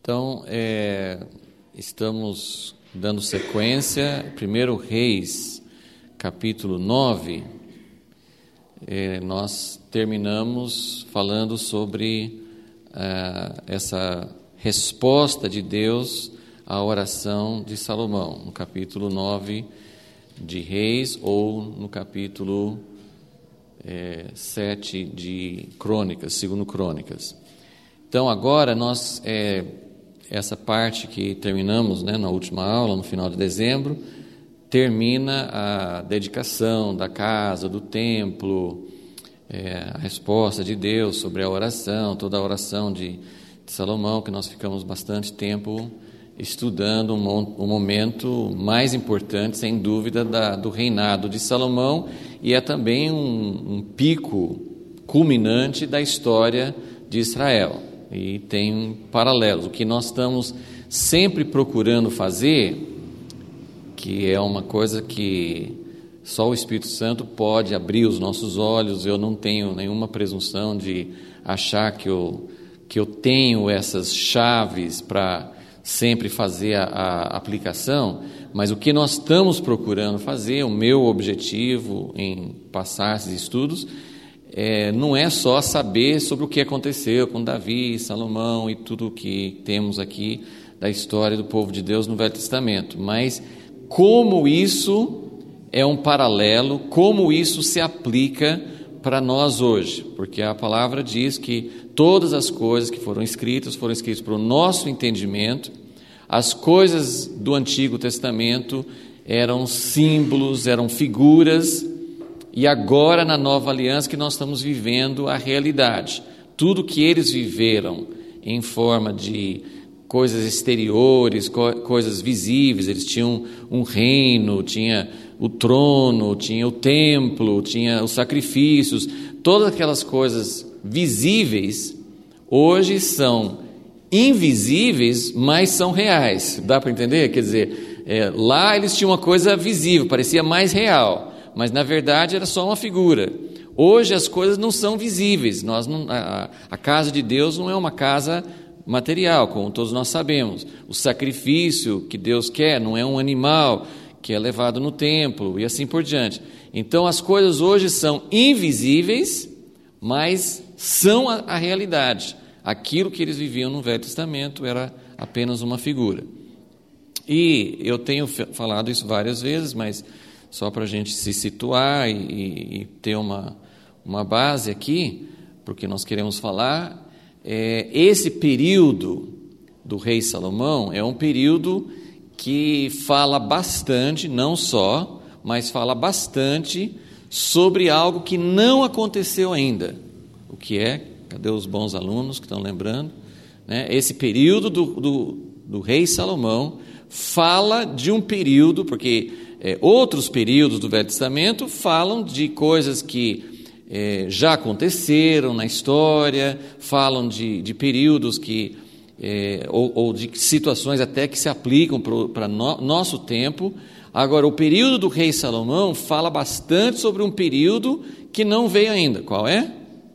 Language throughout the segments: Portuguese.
Então, estamos dando sequência, 1 Reis, capítulo 9, nós terminamos falando sobre essa resposta de Deus à oração de Salomão, no capítulo 9 de Reis, ou no capítulo 7 de Crônicas, segundo Crônicas. Então, agora nós, essa parte que terminamos, na última aula, no final de dezembro, termina a dedicação da casa, do templo, a resposta de Deus sobre a oração, toda a oração de Salomão, que nós ficamos bastante tempo estudando, o momento mais importante, sem dúvida, do reinado de Salomão, e é também um pico culminante da história de Israel. E tem paralelos. O que nós estamos sempre procurando fazer, que é uma coisa que só o Espírito Santo pode abrir os nossos olhos. Eu não tenho nenhuma presunção de achar que eu tenho essas chaves para sempre fazer a aplicação, mas o que nós estamos procurando fazer, o meu objetivo em passar esses estudos, não é só saber sobre o que aconteceu com Davi, Salomão e tudo o que temos aqui da história do povo de Deus no Velho Testamento, mas como isso é um paralelo, como isso se aplica para nós hoje, porque a palavra diz que todas as coisas que foram escritas para o nosso entendimento. As coisas do Antigo Testamento eram símbolos, eram figuras, e agora na Nova Aliança que nós estamos vivendo a realidade. Tudo que eles viveram em forma de coisas exteriores, coisas visíveis, eles tinham um reino, tinha o trono, tinha o templo, tinha os sacrifícios, todas aquelas coisas visíveis, hoje são invisíveis, mas são reais. Dá para entender? Quer dizer, lá eles tinham uma coisa visível, parecia mais real, mas na verdade era só uma figura. Hoje as coisas não são visíveis. A casa de Deus não é uma casa material, como todos nós sabemos. O sacrifício que Deus quer não é um animal que é levado no templo e assim por diante. Então as coisas hoje são invisíveis, mas são a realidade. Aquilo que eles viviam no Velho Testamento era apenas uma figura. E eu tenho falado isso várias vezes, mas só para a gente se situar e ter uma base aqui, porque nós queremos falar, esse período do rei Salomão é um período que fala bastante, não só, mas fala bastante sobre algo que não aconteceu ainda. O que é? Cadê os bons alunos que estão lembrando? Esse período do rei Salomão fala de um período, porque outros períodos do Velho Testamento falam de coisas que já aconteceram na história, falam de períodos que, ou de situações até que se aplicam para nosso tempo. Agora, o período do rei Salomão fala bastante sobre um período que não veio ainda. Qual é?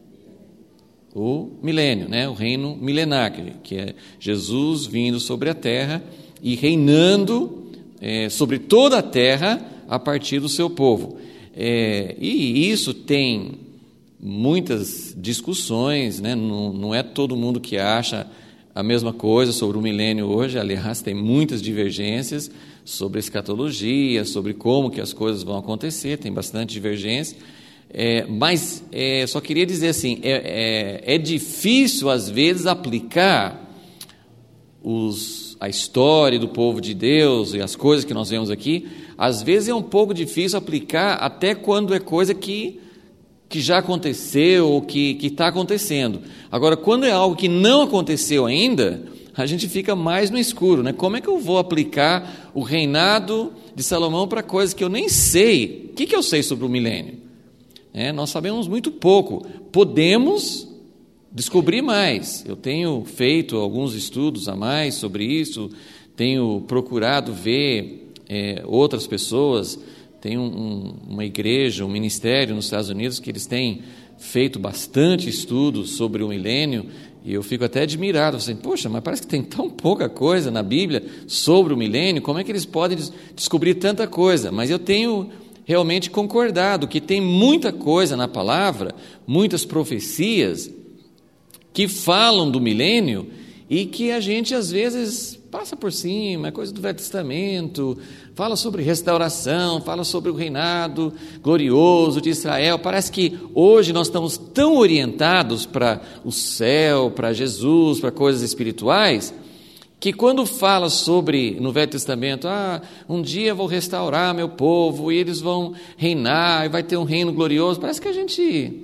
O milênio, o reino milenar, que é Jesus vindo sobre a terra e reinando sobre toda a terra a partir do seu povo. E isso tem muitas discussões, não é todo mundo que acha a mesma coisa sobre o milênio hoje. Aliás, tem muitas divergências sobre escatologia, sobre como que as coisas vão acontecer, tem bastante divergência. Mas só queria dizer assim, é difícil às vezes aplicar a história do povo de Deus e as coisas que nós vemos aqui. Às vezes é um pouco difícil aplicar até quando é coisa que já aconteceu ou que está acontecendo. Agora, quando é algo que não aconteceu ainda, a gente fica mais no escuro, Como é que eu vou aplicar o reinado de Salomão para coisas que eu nem sei? O que eu sei sobre o milênio? Nós sabemos muito pouco. Podemos descobrir mais. Eu tenho feito alguns estudos a mais sobre isso, tenho procurado ver outras pessoas. Tem uma igreja, um ministério nos Estados Unidos que eles têm feito bastante estudos sobre o milênio, E eu fico até admirado, assim, poxa, mas parece que tem tão pouca coisa na Bíblia sobre o milênio, como é que eles podem descobrir tanta coisa? Mas eu tenho realmente concordado que tem muita coisa na palavra, muitas profecias que falam do milênio e que a gente às vezes passa por cima, é coisa do Velho Testamento, fala sobre restauração, fala sobre o reinado glorioso de Israel. Parece que hoje nós estamos tão orientados para o céu, para Jesus, para coisas espirituais, que quando fala sobre, no Velho Testamento, um dia eu vou restaurar meu povo e eles vão reinar e vai ter um reino glorioso, parece que a gente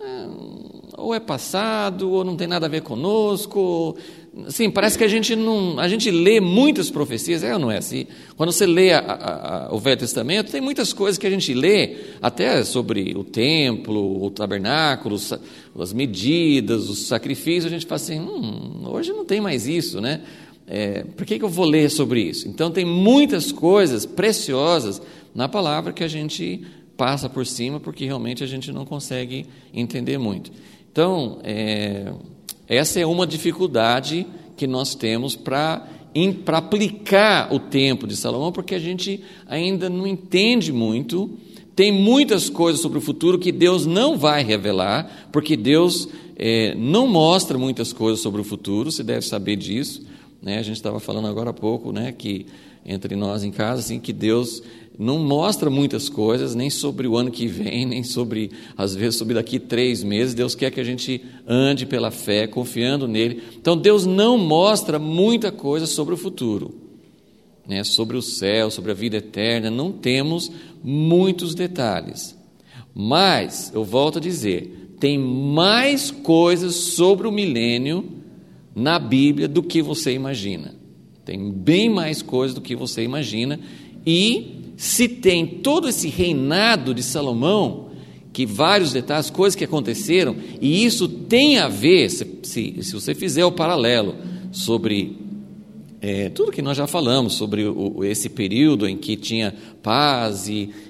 ou é passado ou não tem nada a ver conosco. Sim, parece que a gente lê muitas profecias, ou não é assim? Quando você lê o Velho Testamento, tem muitas coisas que a gente lê, até sobre o templo, o tabernáculo, as medidas, os sacrifícios, a gente fala assim, hoje não tem mais isso, né? Por que eu vou ler sobre isso? Então tem muitas coisas preciosas na palavra que a gente passa por cima, porque realmente a gente não consegue entender muito. Então, essa é uma dificuldade que nós temos para aplicar o tempo de Salomão, porque a gente ainda não entende muito, tem muitas coisas sobre o futuro que Deus não vai revelar, porque Deus não mostra muitas coisas sobre o futuro, você deve saber disso, né? A gente estava falando agora há pouco, né, que entre nós em casa, assim, que Deus não mostra muitas coisas, nem sobre o ano que vem, nem sobre, às vezes, sobre daqui 3 meses. Deus quer que a gente ande pela fé, confiando nele. Então, Deus não mostra muita coisa sobre o futuro, né? Sobre o céu, sobre a vida eterna, não temos muitos detalhes. Mas, eu volto a dizer, tem mais coisas sobre o milênio na Bíblia do que você imagina. Tem bem mais coisas do que você imagina. E se tem todo esse reinado de Salomão, que vários detalhes, coisas que aconteceram, e isso tem a ver, se você fizer o paralelo sobre tudo que nós já falamos, sobre esse período em que tinha paz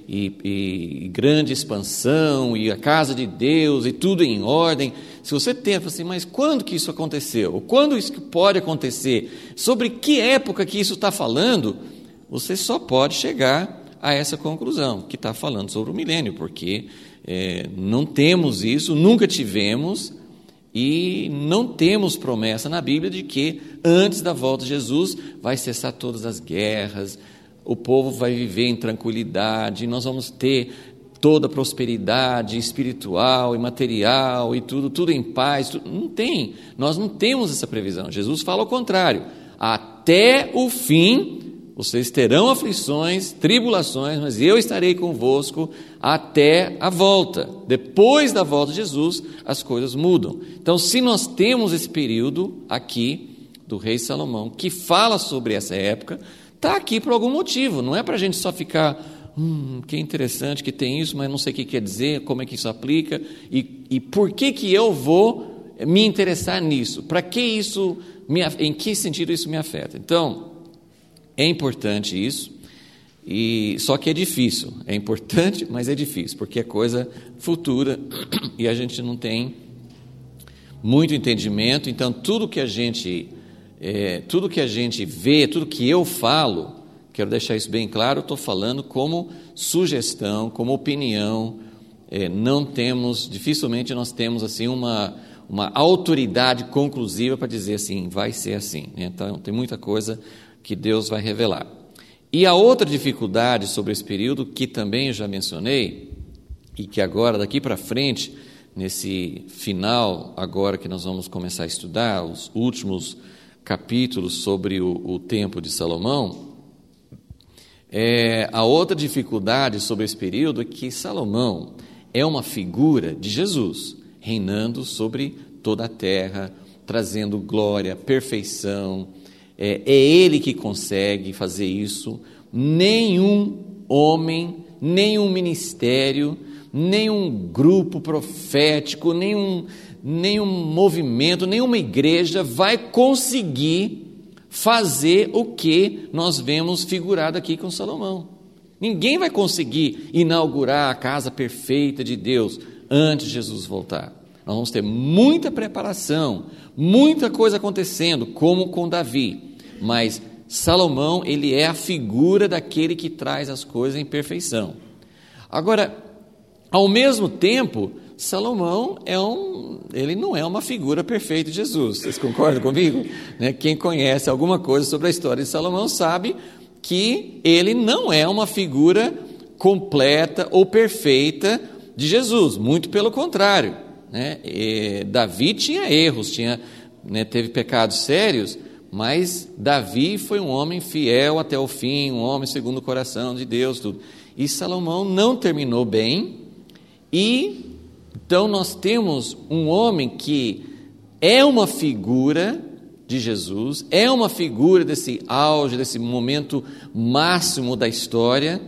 e grande expansão, e a casa de Deus, e tudo em ordem, se você pensa assim, mas quando que isso aconteceu? Quando isso pode acontecer? Sobre que época que isso está falando? Você só pode chegar a essa conclusão, que está falando sobre o milênio, porque não temos isso, nunca tivemos, e não temos promessa na Bíblia de que antes da volta de Jesus vai cessar todas as guerras, o povo vai viver em tranquilidade, nós vamos ter toda a prosperidade espiritual e material e tudo em paz. Não tem, nós não temos essa previsão. Jesus fala o contrário, até o fim vocês terão aflições, tribulações, mas eu estarei convosco até a volta. Depois da volta de Jesus, as coisas mudam. Então, se nós temos esse período aqui do rei Salomão, que fala sobre essa época, está aqui por algum motivo. Não é para a gente só ficar, que interessante que tem isso, mas não sei o que quer dizer, como é que isso aplica, e por que eu vou me interessar nisso? Para que isso, em que sentido isso me afeta? Então, é importante isso, só que é difícil. É importante, mas é difícil, porque é coisa futura e a gente não tem muito entendimento. Então, tudo que a gente vê, tudo que eu falo, quero deixar isso bem claro, eu estou falando como sugestão, como opinião. Dificilmente nós temos assim uma autoridade conclusiva para dizer assim, vai ser assim. Então, tem muita coisa que Deus vai revelar. E a outra dificuldade sobre esse período, que também eu já mencionei, e que agora, daqui para frente, nesse final, agora que nós vamos começar a estudar os últimos capítulos sobre o tempo de Salomão, a outra dificuldade sobre esse período é que Salomão é uma figura de Jesus, reinando sobre toda a terra, trazendo glória, perfeição. É ele que consegue fazer isso. Nenhum homem, nenhum ministério, nenhum grupo profético, nenhum movimento, nenhuma igreja vai conseguir fazer o que nós vemos figurado aqui com Salomão. Ninguém vai conseguir inaugurar a casa perfeita de Deus antes de Jesus voltar. nós vamos ter muita preparação, muita coisa acontecendo, como com Davi. Mas Salomão, ele é a figura daquele que traz as coisas em perfeição. Agora, ao mesmo tempo, Salomão ele não é uma figura perfeita de Jesus. Vocês concordam comigo? Quem conhece alguma coisa sobre a história de Salomão sabe que ele não é uma figura completa ou perfeita de Jesus, muito pelo contrário. Davi tinha erros, teve pecados sérios, mas Davi foi um homem fiel até o fim, um homem segundo o coração de Deus, tudo. E Salomão não terminou bem, e então nós temos um homem que é uma figura de Jesus, é uma figura desse auge, desse momento máximo da história,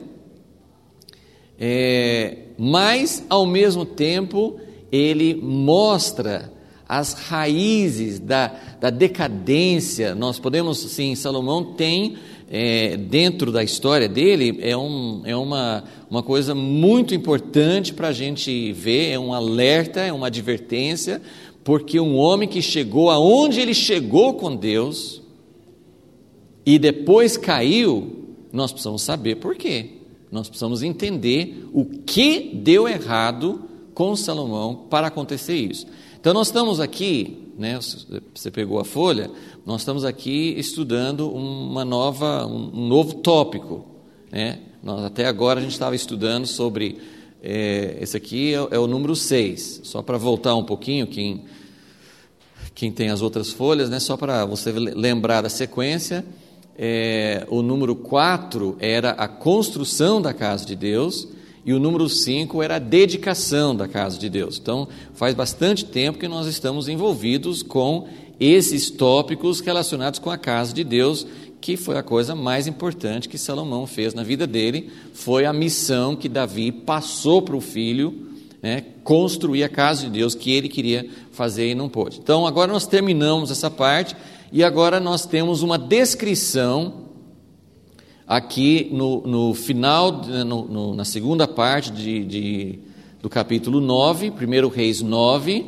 mas ao mesmo tempo ele mostra as raízes da decadência. Nós podemos, sim, Salomão tem, dentro da história dele, é uma coisa muito importante para a gente ver, é um alerta, é uma advertência, porque um homem que chegou aonde ele chegou com Deus, e depois caiu, nós precisamos saber por quê. Nós precisamos entender o que deu errado com Salomão para acontecer isso. Então nós estamos aqui, você pegou a folha, nós estamos aqui estudando um novo tópico. Até agora a gente estava estudando sobre, esse aqui é o número 6, só para voltar um pouquinho, quem tem as outras folhas, só para você lembrar da sequência, o número 4 era a construção da casa de Deus, e o número 5 era a dedicação da casa de Deus. Então, faz bastante tempo que nós estamos envolvidos com esses tópicos relacionados com a casa de Deus, que foi a coisa mais importante que Salomão fez na vida dele, foi a missão que Davi passou para o filho, construir a casa de Deus que ele queria fazer e não pôde. Então, agora nós terminamos essa parte, e agora nós temos uma descrição aqui no final, na segunda parte do capítulo 9, 1 Reis 9,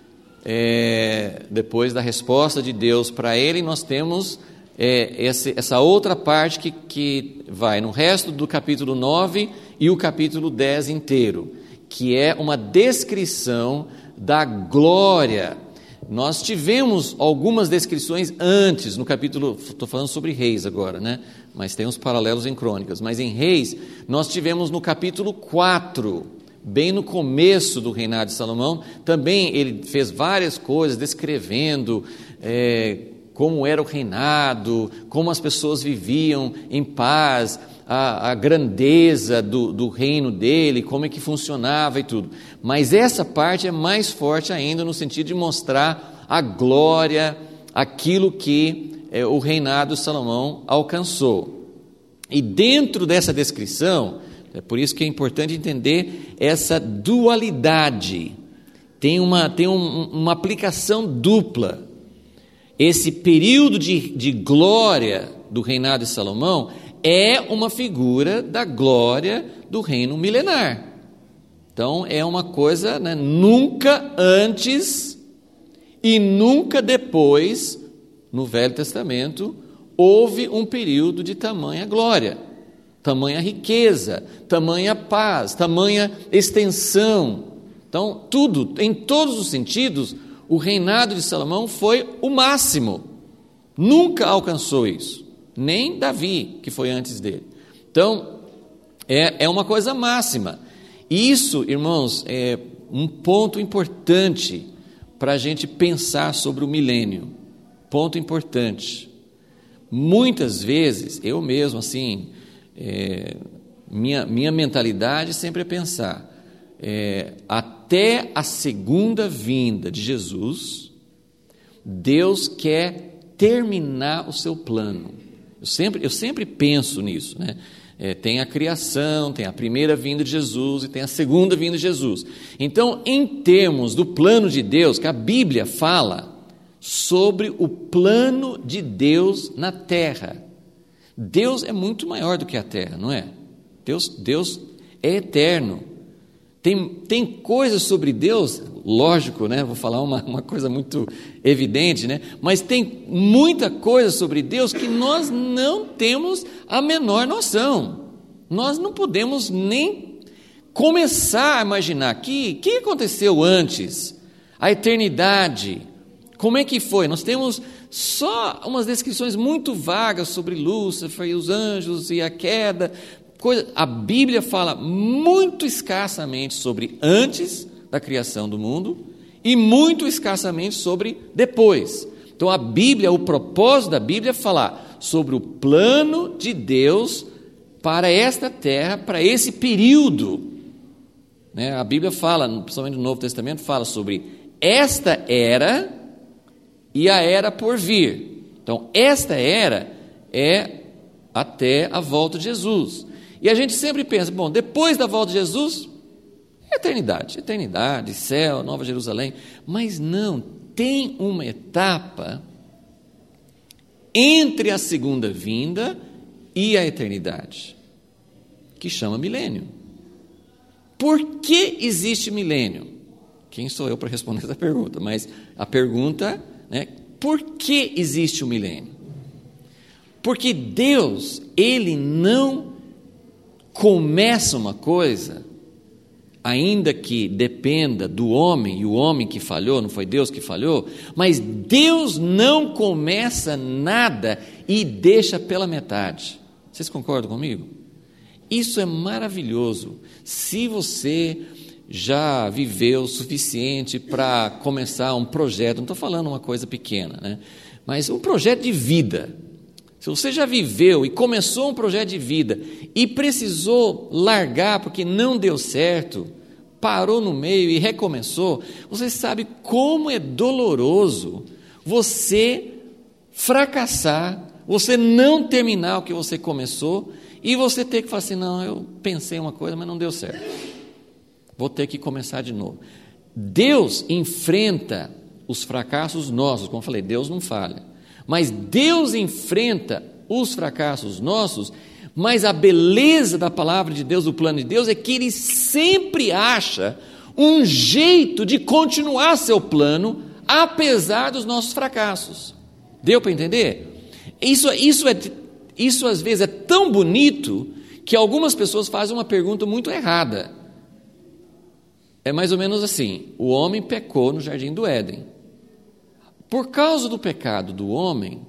depois da resposta de Deus para ele, nós temos essa outra parte que vai no resto do capítulo 9 e o capítulo 10 inteiro, que é uma descrição da glória. Nós tivemos algumas descrições antes, no capítulo, estou falando sobre Reis agora, mas tem uns paralelos em Crônicas, mas em Reis, nós tivemos no capítulo 4, bem no começo do reinado de Salomão, também ele fez várias coisas, descrevendo como era o reinado, como as pessoas viviam em paz, a grandeza do reino dele, como é que funcionava e tudo. Mas essa parte é mais forte ainda no sentido de mostrar a glória, aquilo que o reinado de Salomão alcançou. E dentro dessa descrição, é por isso que é importante entender essa dualidade, tem uma aplicação dupla. Esse período de glória do reinado de Salomão é uma figura da glória do reino milenar. Então é uma coisa, nunca antes e nunca depois, no Velho Testamento, houve um período de tamanha glória, tamanha riqueza, tamanha paz, tamanha extensão. Então tudo, em todos os sentidos, o reinado de Salomão foi o máximo, nunca alcançou isso. Nem Davi, que foi antes dele. Então, é uma coisa máxima. Isso, irmãos, é um ponto importante para a gente pensar sobre o milênio. Ponto importante. Muitas vezes, eu mesmo, minha mentalidade sempre é pensar, até a segunda vinda de Jesus, Deus quer terminar o seu plano. Eu sempre penso nisso, tem a criação, tem a primeira vinda de Jesus e tem a segunda vinda de Jesus. Então, em termos do plano de Deus, que a Bíblia fala sobre o plano de Deus na terra. Deus é muito maior do que a terra, não é? Deus é eterno. Tem coisas sobre Deus, lógico, né? Vou falar uma coisa muito evidente, né? Mas tem muita coisa sobre Deus que nós não temos a menor noção. Nós não podemos nem começar a imaginar o que aconteceu antes, a eternidade, como é que foi? Nós temos só umas descrições muito vagas sobre Lúcifer e os anjos e a queda. A Bíblia fala muito escassamente sobre antes da criação do mundo e muito escassamente sobre depois. Então a Bíblia, o propósito da Bíblia é falar sobre o plano de Deus para esta terra, para esse período. Né? A Bíblia fala, principalmente no Novo Testamento, fala sobre esta era e a era por vir. Então esta era é até a volta de Jesus. E a gente sempre pensa, bom, depois da volta de Jesus, eternidade, céu, Nova Jerusalém. Mas não, tem uma etapa entre a segunda vinda e a eternidade, que chama milênio. Por que existe milênio? Quem sou eu para responder essa pergunta? Mas a pergunta, né, por que existe o milênio? Porque Deus, Ele não começa uma coisa, ainda que dependa do homem, e o homem que falhou, não foi Deus que falhou, mas Deus não começa nada e deixa pela metade. Vocês concordam comigo? Isso é maravilhoso. Se você já viveu o suficiente para começar um projeto, não estou falando uma coisa pequena, né? Mas um projeto de vida. Se você já viveu e começou um projeto de vida e precisou largar porque não deu certo, parou no meio e recomeçou, você sabe como é doloroso você fracassar, você não terminar o que você começou e você ter que falar assim, não, eu pensei uma coisa, mas não deu certo. Vou ter que começar de novo. Deus enfrenta os fracassos nossos, como eu falei, Deus não falha. Mas Deus enfrenta os fracassos nossos, mas a beleza da palavra de Deus, do plano de Deus, é que Ele sempre acha um jeito de continuar seu plano, apesar dos nossos fracassos. Deu para entender? Isso às vezes é tão bonito que algumas pessoas fazem uma pergunta muito errada. É mais ou menos assim: o homem pecou no jardim do Éden. Por causa do pecado do homem,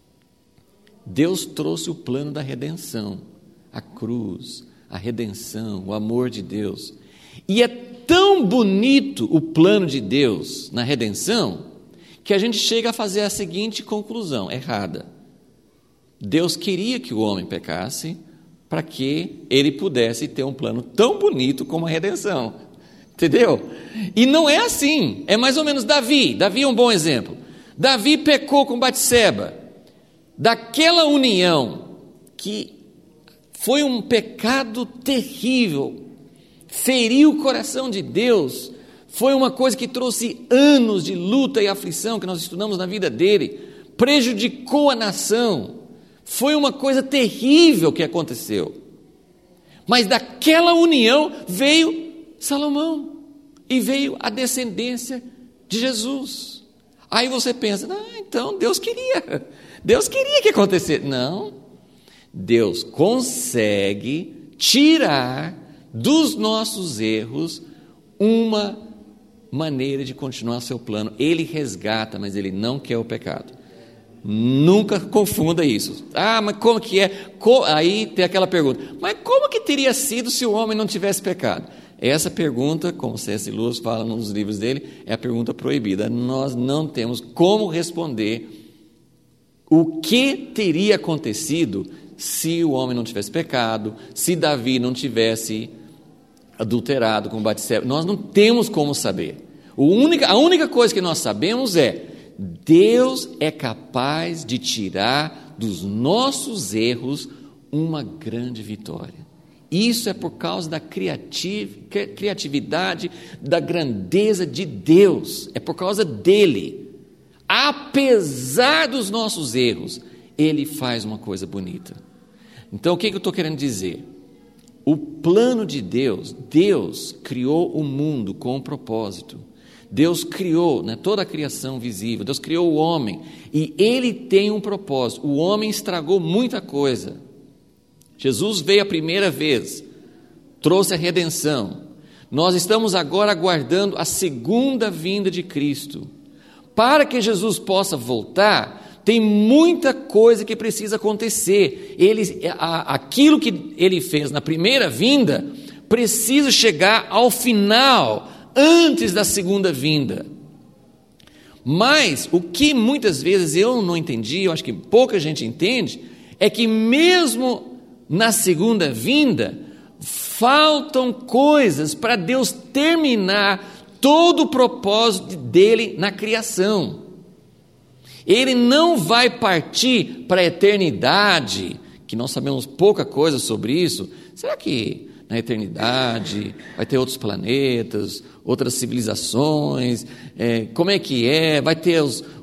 Deus trouxe o plano da redenção, a cruz, a redenção, o amor de Deus. E é tão bonito o plano de Deus na redenção, que a gente chega a fazer a seguinte conclusão, errada. Deus queria que o homem pecasse, para que ele pudesse ter um plano tão bonito como a redenção. Entendeu? E não é assim, é mais ou menos Davi é um bom exemplo. Davi pecou com Batseba, daquela união que foi um pecado terrível, feriu o coração de Deus, foi uma coisa que trouxe anos de luta e aflição que nós estudamos na vida dele, prejudicou a nação, foi uma coisa terrível que aconteceu. Mas daquela união veio Salomão e veio a descendência de Jesus. Aí você pensa, então Deus queria que acontecesse. Não, Deus consegue tirar dos nossos erros uma maneira de continuar seu plano. Ele resgata, mas Ele não quer o pecado. Nunca confunda isso. Mas como que é? Aí tem aquela pergunta, mas como que teria sido se o homem não tivesse pecado? Essa pergunta, como C.S. Lewis fala nos livros dele, é a pergunta proibida. Nós não temos como responder o que teria acontecido se o homem não tivesse pecado, se Davi não tivesse adulterado com Batseba. Nós não temos como saber. A única coisa que nós sabemos é: Deus é capaz de tirar dos nossos erros uma grande vitória. Isso é por causa da criatividade, da grandeza de Deus, é por causa dele. Apesar dos nossos erros, Ele faz uma coisa bonita. Então, o que eu estou querendo dizer? o plano de Deus, Deus criou o mundo com um propósito. Deus criou, né, toda a criação visível, Deus criou o homem, e Ele tem um propósito. O homem estragou muita coisa. Jesus veio a primeira vez, trouxe a redenção. Nós estamos agora aguardando a segunda vinda de Cristo. Para que Jesus possa voltar, tem muita coisa que precisa acontecer. Aquilo que Ele fez na primeira vinda, precisa chegar ao final, antes da segunda vinda. Mas o que muitas vezes eu não entendi, eu acho que pouca gente entende, é que mesmo na segunda vinda, faltam coisas para Deus terminar todo o propósito dele na criação. Ele não vai partir para a eternidade, que nós sabemos pouca coisa sobre isso. Será que na eternidade vai ter outros planetas, outras civilizações? Como é que é? Vai ter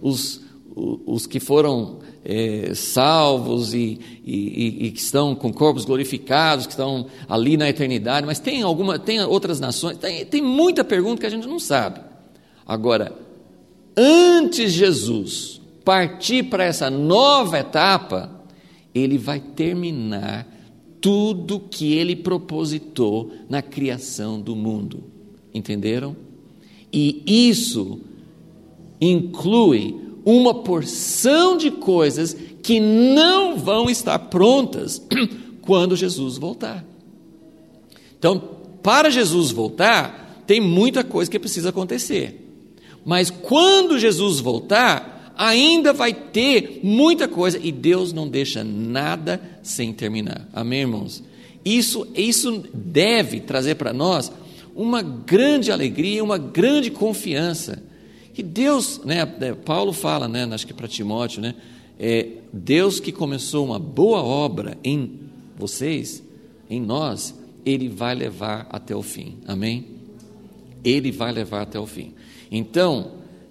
os que foram salvos e que estão com corpos glorificados, que estão ali na eternidade, mas tem outras nações, tem muita pergunta que a gente não sabe. Agora, antes de Jesus partir para essa nova etapa, Ele vai terminar tudo que Ele propositou na criação do mundo. Entenderam? E isso inclui uma porção de coisas que não vão estar prontas quando Jesus voltar. Então, para Jesus voltar, tem muita coisa que precisa acontecer. Mas quando Jesus voltar, ainda vai ter muita coisa, e Deus não deixa nada sem terminar. Amém, irmãos? Isso deve trazer para nós uma grande alegria, uma grande confiança. Que Deus, né, Paulo fala, né, acho que para Timóteo, né, Deus que começou uma boa obra em vocês, em nós, Ele vai levar até o fim. Amém? Ele vai levar até o fim. Então,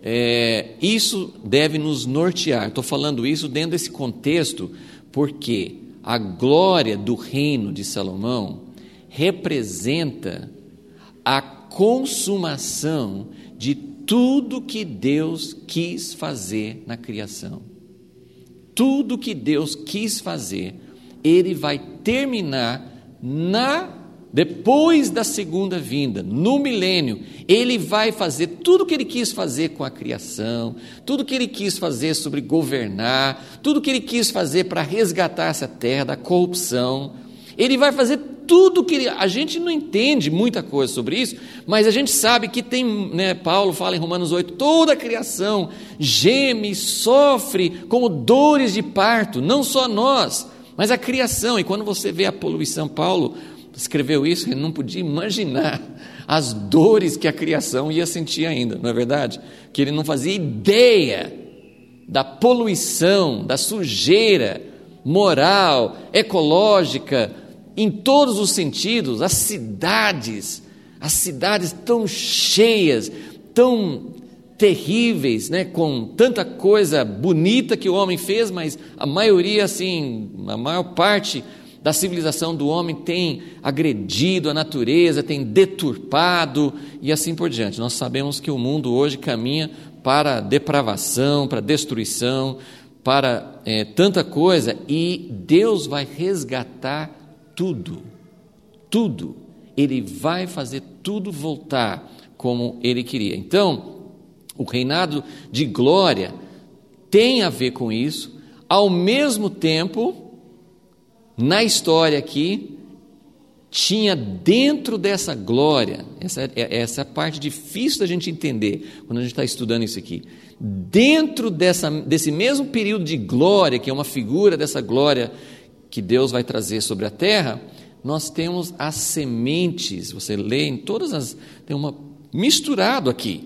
isso deve nos nortear. Estou falando isso dentro desse contexto, porque a glória do reino de Salomão representa a consumação de tudo que Deus quis fazer na criação. Tudo que Deus quis fazer, Ele vai terminar depois da segunda vinda, no milênio. Ele vai fazer tudo o que Ele quis fazer com a criação, tudo o que Ele quis fazer sobre governar, tudo o que Ele quis fazer para resgatar essa terra da corrupção. Ele vai fazer tudo que a gente não entende muita coisa sobre isso, mas a gente sabe que tem, né, Paulo fala em Romanos 8, toda a criação geme, sofre como dores de parto, não só nós, mas a criação. E quando você vê a poluição, Paulo escreveu isso, ele não podia imaginar as dores que a criação ia sentir ainda, não é verdade? Que ele não fazia ideia da poluição, da sujeira moral, ecológica, em todos os sentidos. As cidades tão cheias, tão terríveis, né, com tanta coisa bonita que o homem fez, mas a maioria, assim, a maior parte da civilização do homem tem agredido a natureza, tem deturpado e assim por diante. Nós sabemos que o mundo hoje caminha para depravação, para destruição, para tanta coisa, e Deus vai resgatar tudo. Ele vai fazer tudo voltar como Ele queria. Então, o reinado de glória tem a ver com isso. Ao mesmo tempo, na história aqui, tinha dentro dessa glória, essa é a parte difícil da gente entender, quando a gente está estudando isso aqui, dentro desse mesmo período de glória, que é uma figura dessa glória que Deus vai trazer sobre a terra, nós temos as sementes. Você lê em tem misturado aqui,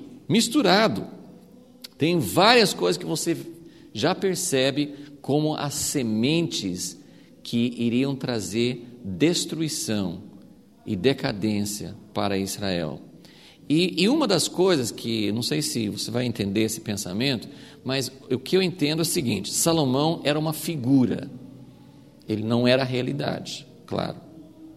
tem várias coisas que você já percebe como as sementes que iriam trazer destruição e decadência para Israel. E uma das coisas que, não sei se você vai entender esse pensamento, mas o que eu entendo é o seguinte: Salomão era uma figura, ele não era a realidade, claro.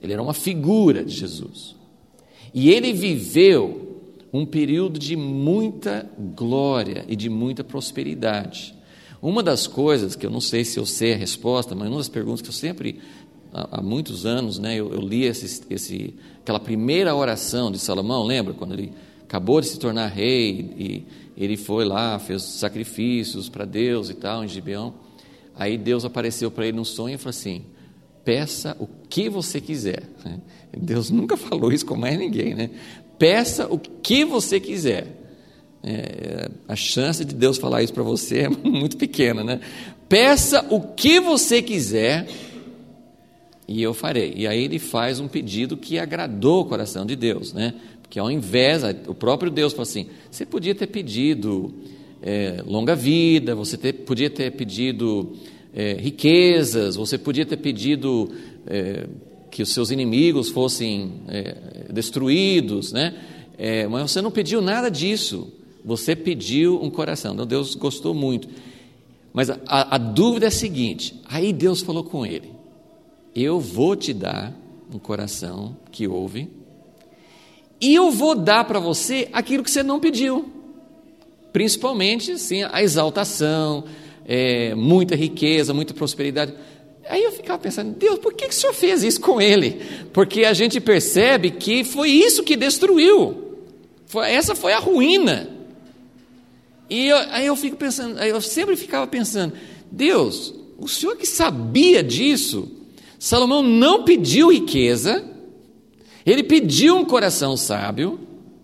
ele era uma figura de Jesus. E ele viveu um período de muita glória e de muita prosperidade. Uma das coisas, que eu não sei se eu sei a resposta, mas uma das perguntas que eu sempre, há muitos anos, né, eu li aquela primeira oração de Salomão, lembra? Quando ele acabou de se tornar rei, e ele foi lá, fez sacrifícios para Deus e tal, em Gibeão. Aí Deus apareceu para ele num sonho e falou assim: peça o que você quiser. Deus nunca falou isso com mais ninguém, né? Peça o que você quiser. A chance de Deus falar isso para você é muito pequena, né? Peça o que você quiser e eu farei. E aí ele faz um pedido que agradou o coração de Deus, né? Porque ao invés, o próprio Deus falou assim: você podia ter pedido longa vida, você podia ter pedido riquezas, você podia ter pedido que os seus inimigos fossem destruídos, né? Mas você não pediu nada disso, você pediu um coração. Então Deus gostou muito. Mas a dúvida é a seguinte: aí Deus falou com ele: eu vou te dar um coração que ouve, e eu vou dar para você aquilo que você não pediu, principalmente assim, a exaltação, muita riqueza, muita prosperidade. Aí eu ficava pensando: Deus, por que o Senhor fez isso com ele? Porque a gente percebe que foi isso que destruiu, essa foi a ruína. E aí eu fico pensando, eu sempre ficava pensando: Deus, o Senhor que sabia disso. Salomão não pediu riqueza, ele pediu um coração sábio,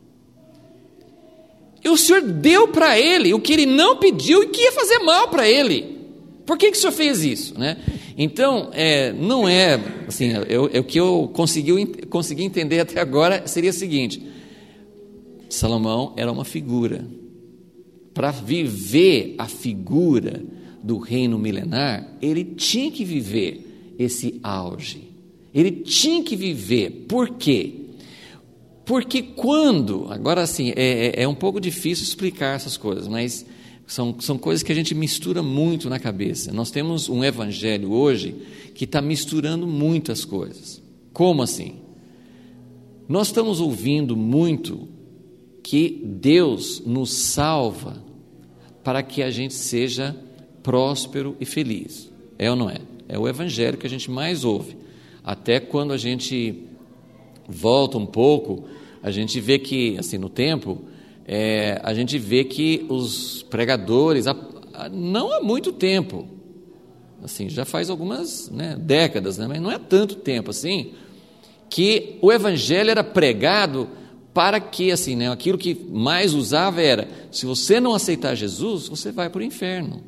e o Senhor deu para ele o que ele não pediu e que ia fazer mal para ele. Por que o Senhor fez isso, né? Então, não é assim, o que eu consegui entender até agora seria o seguinte: Salomão era uma figura. Para viver a figura do reino milenar, ele tinha que viver esse auge. Ele tinha que viver. Por quê? Porque agora assim, é um pouco difícil explicar essas coisas, mas são coisas que a gente mistura muito na cabeça. Nós temos um evangelho hoje que está misturando muitas coisas. Como assim? Nós estamos ouvindo muito que Deus nos salva para que a gente seja próspero e feliz. É ou não é? É o evangelho que a gente mais ouve. Até quando a gente volta um pouco, a gente vê que, assim, no tempo, a gente vê que os pregadores, não há muito tempo, assim, já faz algumas décadas, né, mas não é tanto tempo assim, que o evangelho era pregado para que, assim, né, aquilo que mais usava era: se você não aceitar Jesus, você vai para o inferno.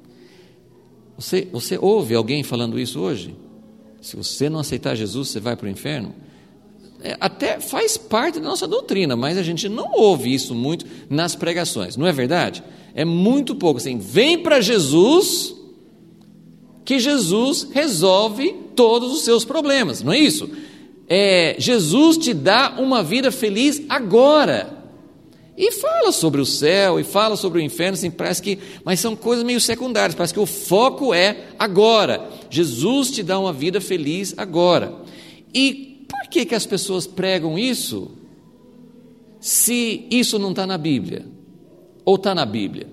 Você ouve alguém falando isso hoje? Se você não aceitar Jesus, você vai para o inferno? Até faz parte da nossa doutrina, mas a gente não ouve isso muito nas pregações, não é verdade? É muito pouco assim: vem para Jesus, que Jesus resolve todos os seus problemas, não é isso? Jesus te dá uma vida feliz agora, e fala sobre o céu, e fala sobre o inferno, assim, parece que, mas são coisas meio secundárias, parece que o foco é agora. Jesus te dá uma vida feliz agora. E por que as pessoas pregam isso, se isso não está na Bíblia? Ou está na Bíblia?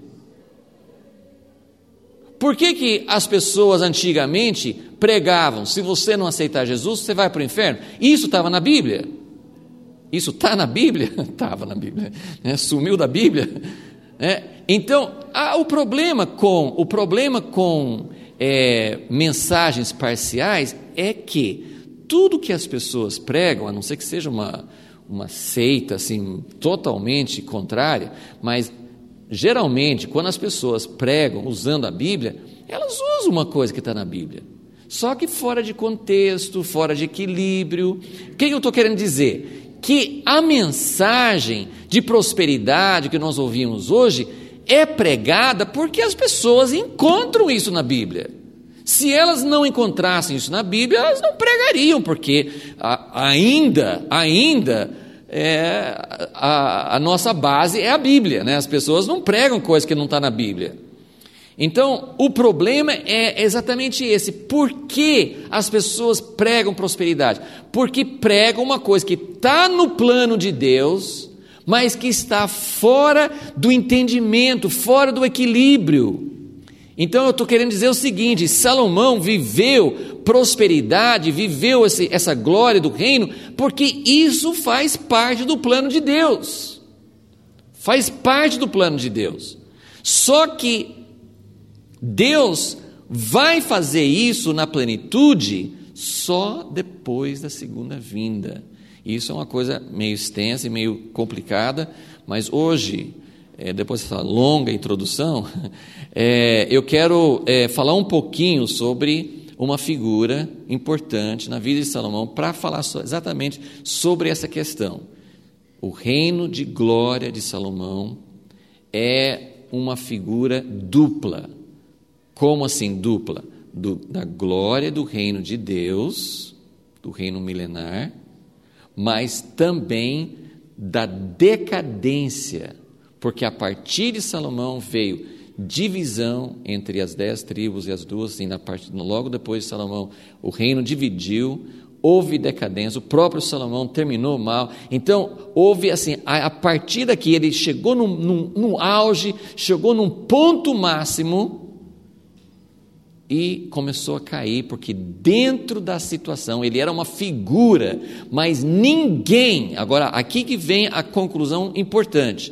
Por que as pessoas antigamente pregavam: se você não aceitar Jesus, você vai para o inferno? Isso estava na Bíblia? Isso está na Bíblia? Estava na Bíblia, né? Sumiu da Bíblia, né? Então, o problema com mensagens parciais é que tudo que as pessoas pregam, a não ser que seja uma seita assim, totalmente contrária, mas geralmente, quando as pessoas pregam usando a Bíblia, elas usam uma coisa que está na Bíblia, só que fora de contexto, fora de equilíbrio. O que eu estou querendo dizer? Que a mensagem de prosperidade que nós ouvimos hoje é pregada porque as pessoas encontram isso na Bíblia. Se elas não encontrassem isso na Bíblia, elas não pregariam, porque ainda a nossa base é a Bíblia, né? As pessoas não pregam coisa que não está na Bíblia. Então, o problema é exatamente esse. Por que as pessoas pregam prosperidade? Porque pregam uma coisa que está no plano de Deus, mas que está fora do entendimento, fora do equilíbrio. Então eu estou querendo dizer o seguinte: Salomão viveu prosperidade, viveu essa glória do reino, porque isso faz parte do plano de Deus. Faz parte do plano de Deus. Só que Deus vai fazer isso na plenitude só depois da segunda vinda. Isso é uma coisa meio extensa e meio complicada, mas hoje, depois dessa longa introdução, eu quero falar um pouquinho sobre uma figura importante na vida de Salomão para falar exatamente sobre essa questão. O reino de glória de Salomão é uma figura dupla. Como assim dupla? Da glória do reino de Deus, do reino milenar, mas também da decadência, porque a partir de Salomão veio divisão entre as 10 tribos e as duas, assim, logo depois de Salomão o reino dividiu, houve decadência, o próprio Salomão terminou mal. Então houve assim, a partir daqui ele chegou num auge, chegou num ponto máximo e começou a cair, porque dentro da situação, ele era uma figura, mas ninguém, agora aqui que vem a conclusão importante,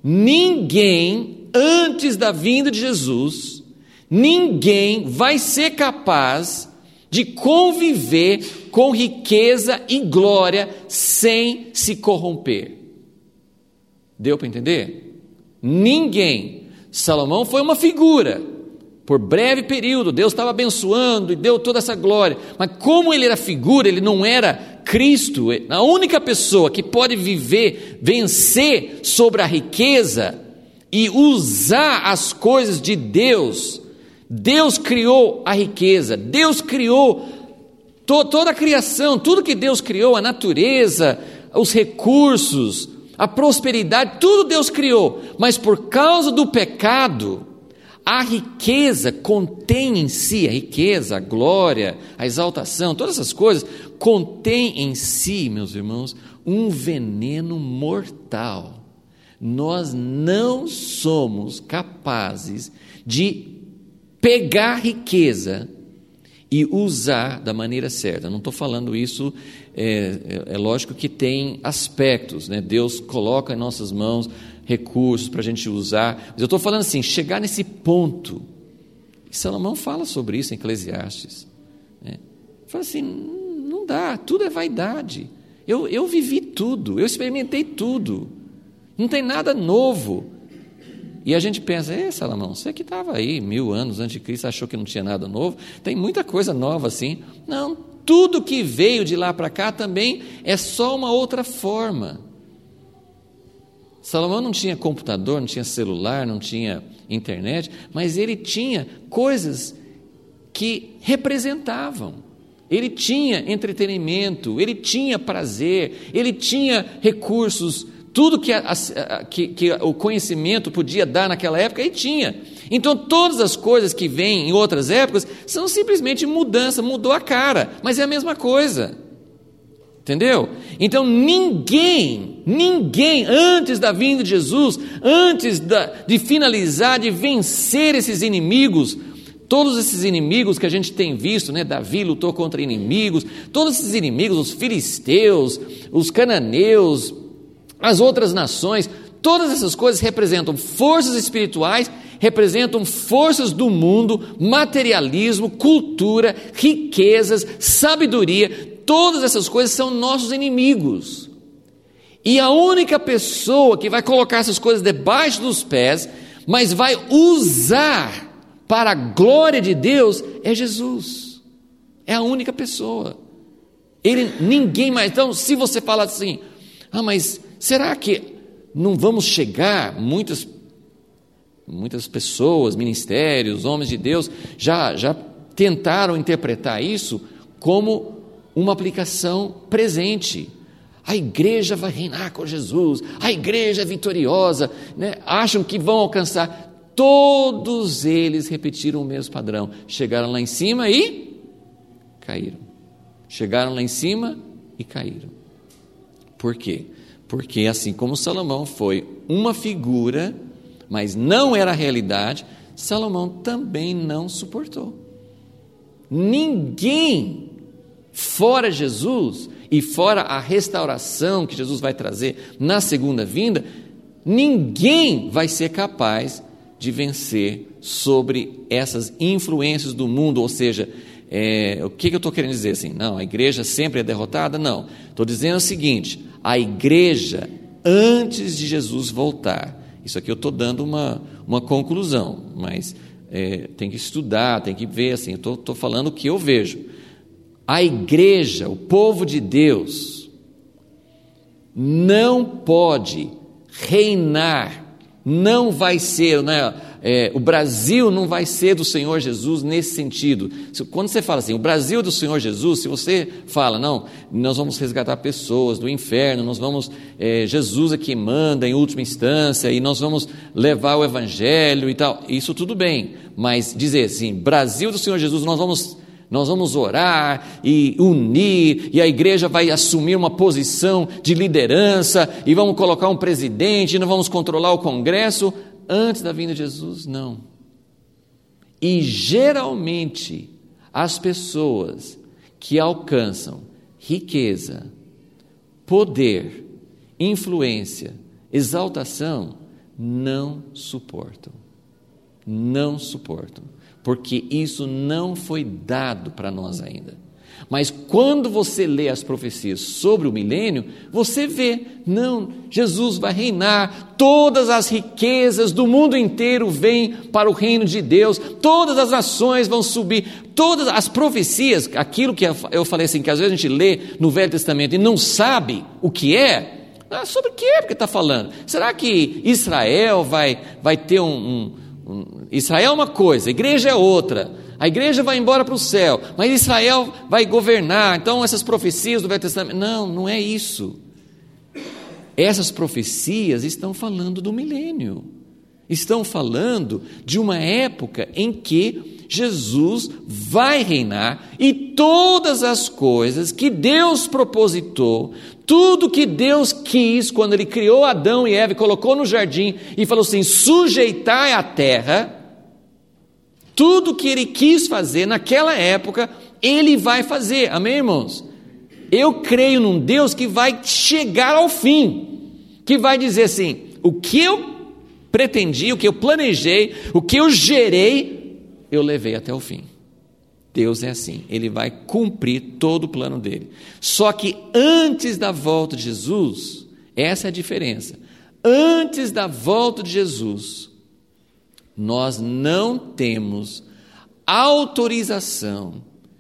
ninguém antes da vinda de Jesus, ninguém vai ser capaz de conviver com riqueza e glória sem se corromper. Deu para entender? Ninguém. Salomão foi uma figura. Por breve período, Deus estava abençoando e deu toda essa glória. Mas como ele era figura, ele não era Cristo. A única pessoa que pode vencer sobre a riqueza e usar as coisas de Deus. Deus criou a riqueza, Deus criou toda a criação, tudo que Deus criou, a natureza, os recursos, a prosperidade, tudo Deus criou. Mas por causa do pecado, a riqueza contém em si, a riqueza, a glória, a exaltação, todas essas coisas, contém em si, meus irmãos, um veneno mortal. Nós não somos capazes de pegar riqueza e usar da maneira certa. Não estou falando isso, é lógico que tem aspectos, né? Deus coloca em nossas mãos recursos para a gente usar, mas eu estou falando assim, chegar nesse ponto, e Salomão fala sobre isso em Eclesiastes, né? Fala assim, não dá, tudo é vaidade, eu vivi tudo, eu experimentei tudo, não tem nada novo, e a gente pensa, Salomão, você que estava aí 1000 anos antes de Cristo, achou que não tinha nada novo, tem muita coisa nova assim. Não, tudo que veio de lá para cá também é só uma outra forma. Salomão não tinha computador, não tinha celular, não tinha internet, mas ele tinha coisas que representavam. Ele tinha entretenimento, ele tinha prazer, ele tinha recursos, tudo que o conhecimento podia dar naquela época, ele tinha. Então todas as coisas que vêm em outras épocas são simplesmente mudança, mudou a cara, mas é a mesma coisa. Entendeu? Então ninguém antes da vinda de Jesus, antes de finalizar, de vencer esses inimigos, todos esses inimigos que a gente tem visto, né? Davi lutou contra inimigos, todos esses inimigos, os filisteus, os cananeus, as outras nações, todas essas coisas representam forças espirituais, representam forças do mundo, materialismo, cultura, riquezas, sabedoria. Todas essas coisas são nossos inimigos. E a única pessoa que vai colocar essas coisas debaixo dos pés, mas vai usar para a glória de Deus, é Jesus. É a única pessoa. Ninguém mais. Então, se você fala assim, mas será que não vamos chegar? Muitas pessoas, ministérios, homens de Deus, já tentaram interpretar isso como uma aplicação presente. A igreja vai reinar com Jesus, a igreja é vitoriosa, né? Acham que vão alcançar. todos eles repetiram o mesmo padrão. Chegaram lá em cima e caíram. Chegaram lá em cima e caíram. Por quê? Porque assim como Salomão foi uma figura, mas não era a realidade, Salomão também não suportou. Ninguém, fora Jesus e fora a restauração que Jesus vai trazer na segunda vinda, ninguém vai ser capaz de vencer sobre essas influências do mundo. Ou seja, o que eu estou querendo dizer assim? Não, a igreja sempre é derrotada? Não, estou dizendo o seguinte: a igreja, antes de Jesus voltar, isso aqui eu estou dando uma conclusão, mas tem que estudar, tem que ver, assim, eu estou falando o que eu vejo. A igreja, o povo de Deus, não pode reinar, não vai ser, né? O Brasil não vai ser do Senhor Jesus nesse sentido. Quando você fala assim, o Brasil é do Senhor Jesus, se você fala, não, nós vamos resgatar pessoas do inferno, nós vamos, Jesus é que manda em última instância, e nós vamos levar o evangelho e tal, isso tudo bem, mas dizer assim, Brasil do Senhor Jesus, nós vamos orar e unir, e a igreja vai assumir uma posição de liderança, e vamos colocar um presidente, e não vamos controlar o Congresso. Antes da vinda de Jesus, não. E geralmente as pessoas que alcançam riqueza, poder, influência, exaltação, não suportam. Não suportam. Porque isso não foi dado para nós ainda. Mas quando você lê as profecias sobre o milênio, você vê, não, Jesus vai reinar, todas as riquezas do mundo inteiro vêm para o reino de Deus, todas as nações vão subir, todas as profecias, aquilo que eu falei assim, que às vezes a gente lê no Velho Testamento e não sabe o que é, sobre o que é que está falando? Será que Israel vai ter Israel é uma coisa, a igreja é outra. A igreja vai embora para o céu, mas Israel vai governar. Então essas profecias do Velho Testamento, não é isso. Essas profecias estão falando do milênio, estão falando de uma época em que Jesus vai reinar, e todas as coisas que Deus propositou, tudo que Deus quis quando Ele criou Adão e Eva e colocou no jardim e falou assim, sujeitai a terra, tudo que Ele quis fazer naquela época, Ele vai fazer, amém, irmãos? Eu creio num Deus que vai chegar ao fim, que vai dizer assim, o que eu pretendi, o que eu planejei, o que eu gerei, eu levei até o fim. Deus é assim, Ele vai cumprir todo o plano dEle. Só que antes da volta de Jesus, essa é a diferença, antes da volta de Jesus, nós não temos autorização,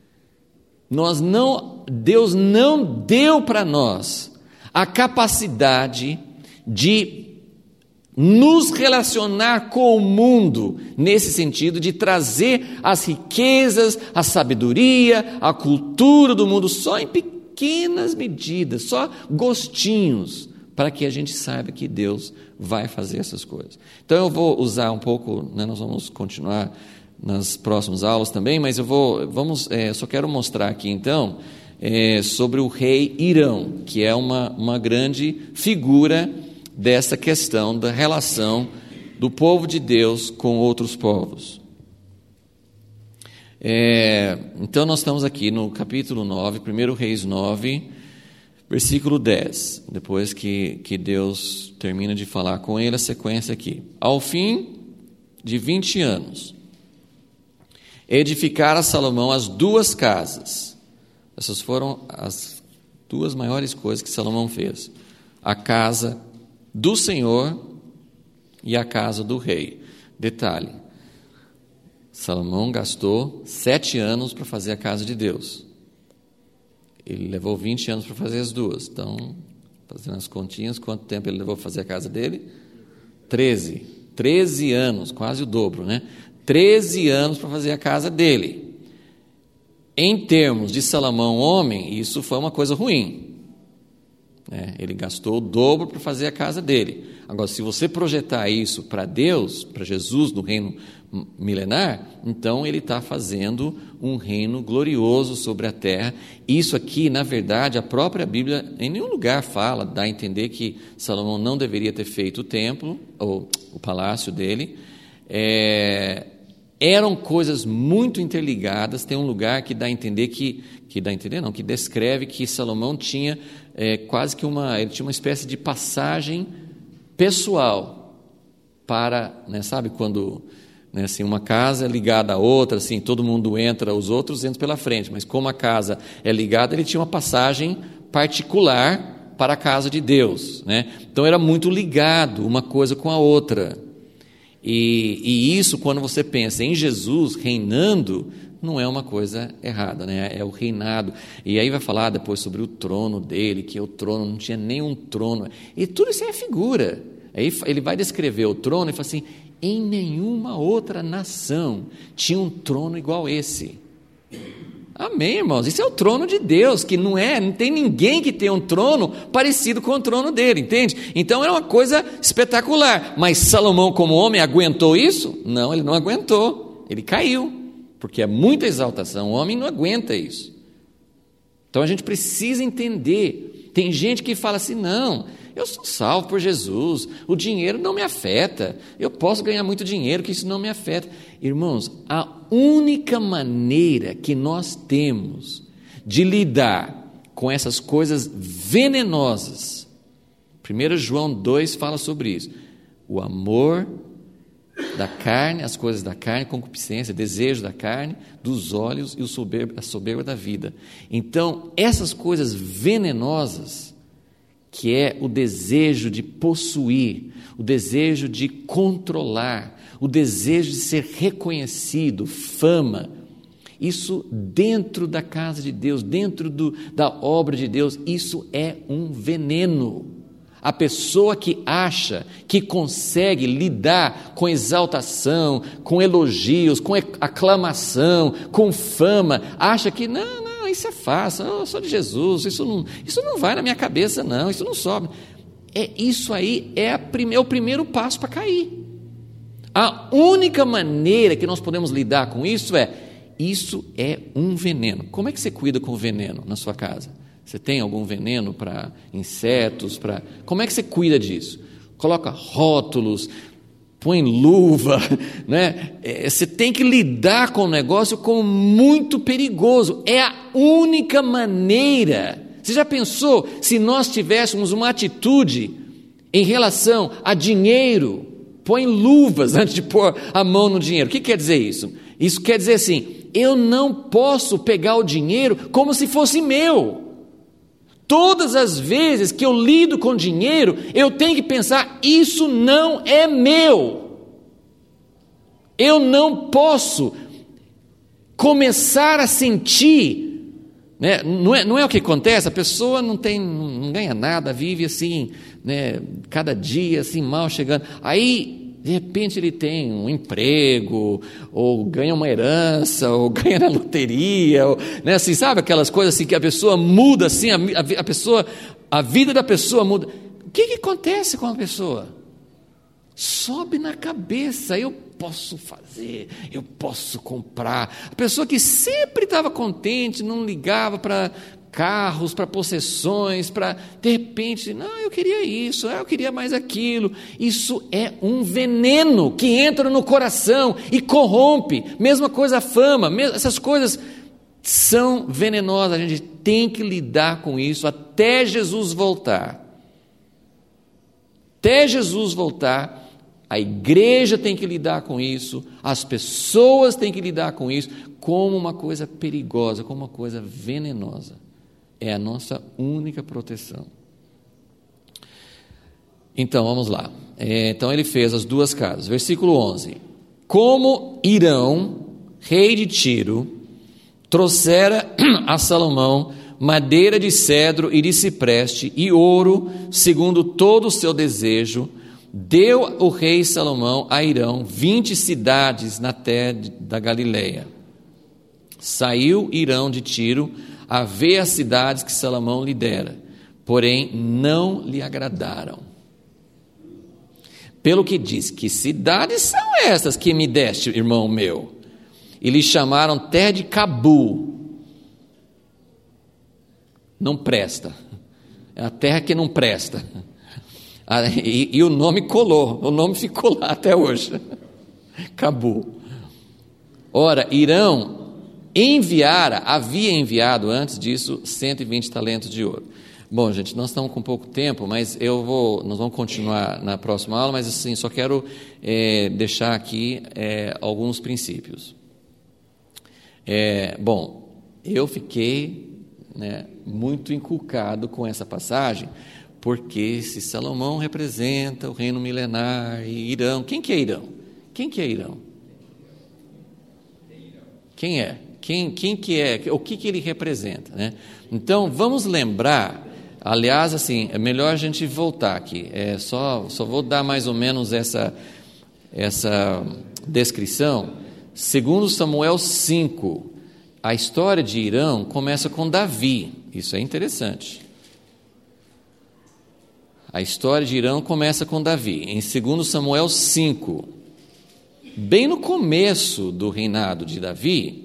Deus não deu para nós a capacidade de nos relacionar com o mundo, nesse sentido de trazer as riquezas, a sabedoria, a cultura do mundo, só em pequenas medidas, só gostinhos, para que a gente saiba que Deus vai fazer essas coisas. Então eu vou usar um pouco, né, nós vamos continuar nas próximas aulas também, mas só quero mostrar aqui então sobre o rei Irão, que é uma grande figura dessa questão da relação do povo de Deus com outros povos. Então nós estamos aqui no capítulo 9, 1 Reis 9, versículo 10, depois que Deus termina de falar com ele, a sequência aqui. Ao fim de 20 anos, edificara Salomão as 2 casas. Essas foram as 2 maiores coisas que Salomão fez. A casa do Senhor e a casa do rei. Detalhe, Salomão gastou 7 anos para fazer a casa de Deus. Ele levou 20 anos para fazer as 2. Então, fazendo as continhas, quanto tempo ele levou para fazer a casa dele? 13 anos, quase o dobro, né? 13 anos para fazer a casa dele. Em termos de Salomão homem, isso foi uma coisa ruim. né? Ele gastou o dobro para fazer a casa dele. Agora, se você projetar isso para Deus, para Jesus no reino milenar, então ele está fazendo um reino glorioso sobre a terra. Isso aqui, na verdade, a própria Bíblia em nenhum lugar fala, dá a entender que Salomão não deveria ter feito o templo, ou o palácio dele. Eram coisas muito interligadas. Tem um lugar que dá a entender que descreve que Salomão tinha quase que ele tinha uma espécie de passagem pessoal para, né, sabe quando, né, assim, uma casa é ligada à outra, assim, todo mundo entra, os outros entram pela frente, mas como a casa é ligada, ele tinha uma passagem particular para a casa de Deus, né? Então era muito ligado uma coisa com a outra. E isso, quando você pensa em Jesus reinando, não é uma coisa errada, né? É o reinado. E aí vai falar depois sobre o trono dele, que o trono não tinha nenhum trono. E tudo isso é figura. Aí ele vai descrever o trono e fala assim: em nenhuma outra nação tinha um trono igual esse. Amém, irmãos? Isso é o trono de Deus, que não tem ninguém que tenha um trono parecido com o trono dele, entende? Então era uma coisa espetacular. Mas Salomão, como homem, aguentou isso? Não, ele não aguentou. Ele caiu, porque é muita exaltação. O homem não aguenta isso. Então a gente precisa entender. Tem gente que fala assim: não, eu sou salvo por Jesus, o dinheiro não me afeta, eu posso ganhar muito dinheiro, que isso não me afeta. Irmãos, a única maneira que nós temos de lidar com essas coisas venenosas, 1 João 2 fala sobre isso: o amor da carne, as coisas da carne, concupiscência, desejo da carne, dos olhos e a soberba da vida. Então, essas coisas venenosas, que é o desejo de possuir, o desejo de controlar, o desejo de ser reconhecido, fama, isso dentro da casa de Deus, dentro da obra de Deus, isso é um veneno. A pessoa que acha que consegue lidar com exaltação, com elogios, com aclamação, com fama, acha que não, isso é fácil, eu sou de Jesus, isso não vai na minha cabeça não, isso não sobe. Isso aí é o primeiro passo para cair. A única maneira que nós podemos lidar com isso é um veneno. Como é que você cuida com o veneno na sua casa? Você tem algum veneno para insetos? Como é que você cuida disso? Coloca rótulos, põe luva, né? Você tem que lidar com o negócio como muito perigoso. É a única maneira. Você já pensou se nós tivéssemos uma atitude em relação a dinheiro? Põe luvas antes de pôr a mão no dinheiro. O que quer dizer isso? Isso quer dizer assim: eu não posso pegar o dinheiro como se fosse meu. Todas as vezes que eu lido com dinheiro, eu tenho que pensar: isso não é meu. Eu não posso começar a sentir, né? Não é o que acontece. A pessoa não ganha nada, vive assim, né? Cada dia assim, mal chegando. Aí de repente ele tem um emprego, ou ganha uma herança, ou ganha na loteria, ou, né, assim, sabe aquelas coisas assim que a pessoa muda, assim, a vida da pessoa muda. O que acontece com a pessoa? Sobe na cabeça: eu posso fazer, eu posso comprar. A pessoa que sempre estava contente, não ligava para carros, para possessões, de repente, não, eu queria isso, eu queria mais aquilo. Isso é um veneno que entra no coração e corrompe. Mesma coisa a fama, essas coisas são venenosas. A gente tem que lidar com isso até Jesus voltar. Até Jesus voltar, a igreja tem que lidar com isso, as pessoas têm que lidar com isso como uma coisa perigosa, como uma coisa venenosa. É a nossa única proteção. Então, vamos lá. Então, ele fez as duas casas. Versículo 11. Como Hirão, rei de Tiro, trouxera a Salomão madeira de cedro e de cipreste e ouro, segundo todo o seu desejo, deu o rei Salomão a Hirão 20 cidades na terra da Galileia. Saiu Hirão de Tiro a ver as cidades que Salomão lhe dera, porém não lhe agradaram. Pelo que diz, que cidades são essas que me deste, irmão meu? E lhe chamaram terra de Cabul. Não presta. É a terra que não presta. E o nome colou, o nome ficou lá até hoje. Cabul. Ora, Irão havia enviado antes disso 120 talentos de ouro. Bom, gente, nós estamos com pouco tempo, mas nós vamos continuar na próxima aula, mas assim, só quero deixar aqui alguns princípios. Bom, eu fiquei muito inculcado com essa passagem, porque se Salomão representa o reino milenar e Irão, quem que é Irão? Quem que é Irão? Quem é? Quem que é? O que ele representa, né? Então, vamos lembrar, aliás, assim, é melhor a gente voltar aqui, só vou dar mais ou menos essa descrição. Segundo Samuel 5, a história de Irão começa com Davi, isso é interessante. A história de Irão começa com Davi, em 2 Samuel 5, bem no começo do reinado de Davi.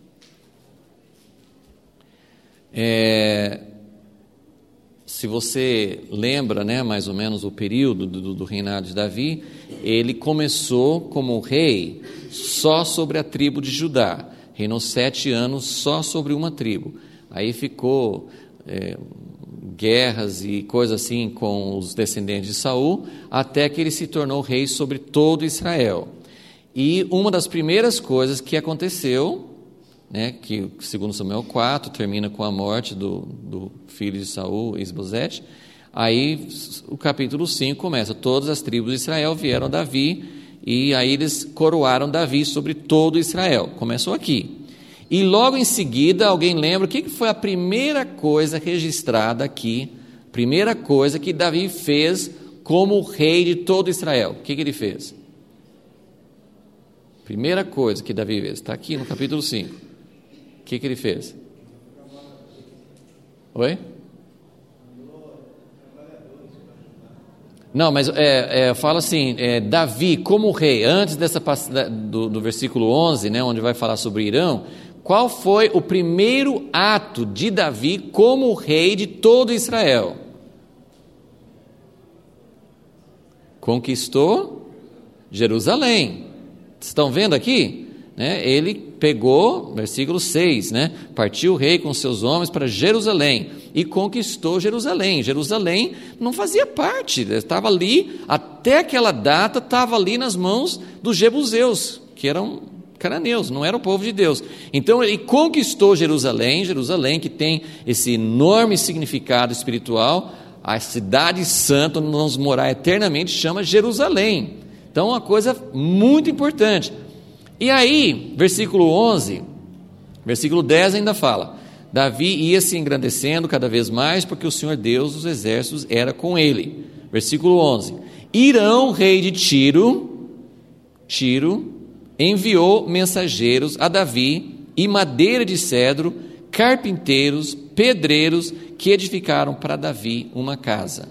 Se você lembra, mais ou menos o período do reinado de Davi, ele começou como rei só sobre a tribo de Judá, reinou 7 anos só sobre uma tribo, aí ficou guerras e coisas assim com os descendentes de Saul, até que ele se tornou rei sobre todo Israel. E uma das primeiras coisas que aconteceu, que segundo Samuel 4 termina com a morte do filho de Saul, Isbosete, aí o capítulo 5 começa, todas as tribos de Israel vieram a Davi, e aí eles coroaram Davi sobre todo Israel, começou aqui. E logo em seguida, alguém lembra o que foi a primeira coisa registrada aqui, primeira coisa que Davi fez como rei de todo Israel? O que ele fez? Primeira coisa que Davi fez, está aqui no capítulo 5. O que ele fez? Oi? Não, mas fala assim, Davi como rei, antes do versículo 11, onde vai falar sobre Irão, qual foi o primeiro ato de Davi como rei de todo Israel? Conquistou Jerusalém. Estão vendo aqui? Ele pegou, versículo 6, partiu o rei com seus homens para Jerusalém e conquistou Jerusalém. Jerusalém não fazia parte, estava ali, até aquela data, estava ali nas mãos dos jebuseus, que eram cananeus, não era o povo de Deus. Então ele conquistou Jerusalém que tem esse enorme significado espiritual, a cidade santa onde vamos morar eternamente, chama Jerusalém. Então uma coisa muito importante. E aí, versículo 11, versículo 10 ainda fala, Davi ia se engrandecendo cada vez mais, porque o Senhor Deus dos exércitos era com ele. Versículo 11, Irão, rei de Tiro, enviou mensageiros a Davi, e madeira de cedro, carpinteiros, pedreiros, que edificaram para Davi uma casa.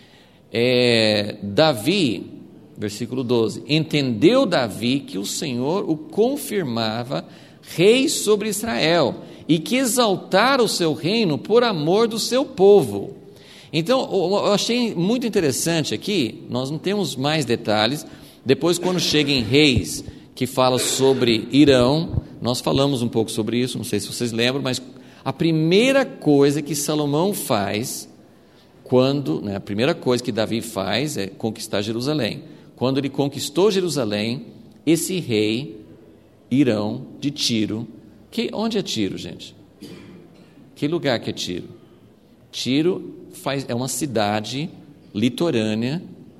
Davi, versículo 12, entendeu Davi que o Senhor o confirmava rei sobre Israel, e que exaltara o seu reino por amor do seu povo. Então, eu achei muito interessante aqui, nós não temos mais detalhes, depois quando chega em Reis, que fala sobre Irão, nós falamos um pouco sobre isso, não sei se vocês lembram, mas a primeira coisa que Salomão faz, a primeira coisa que Davi faz é conquistar Jerusalém. Quando ele conquistou Jerusalém, esse rei, Irão, de Tiro, onde é Tiro, gente? Que lugar que é Tiro? Tiro é uma cidade litorânea,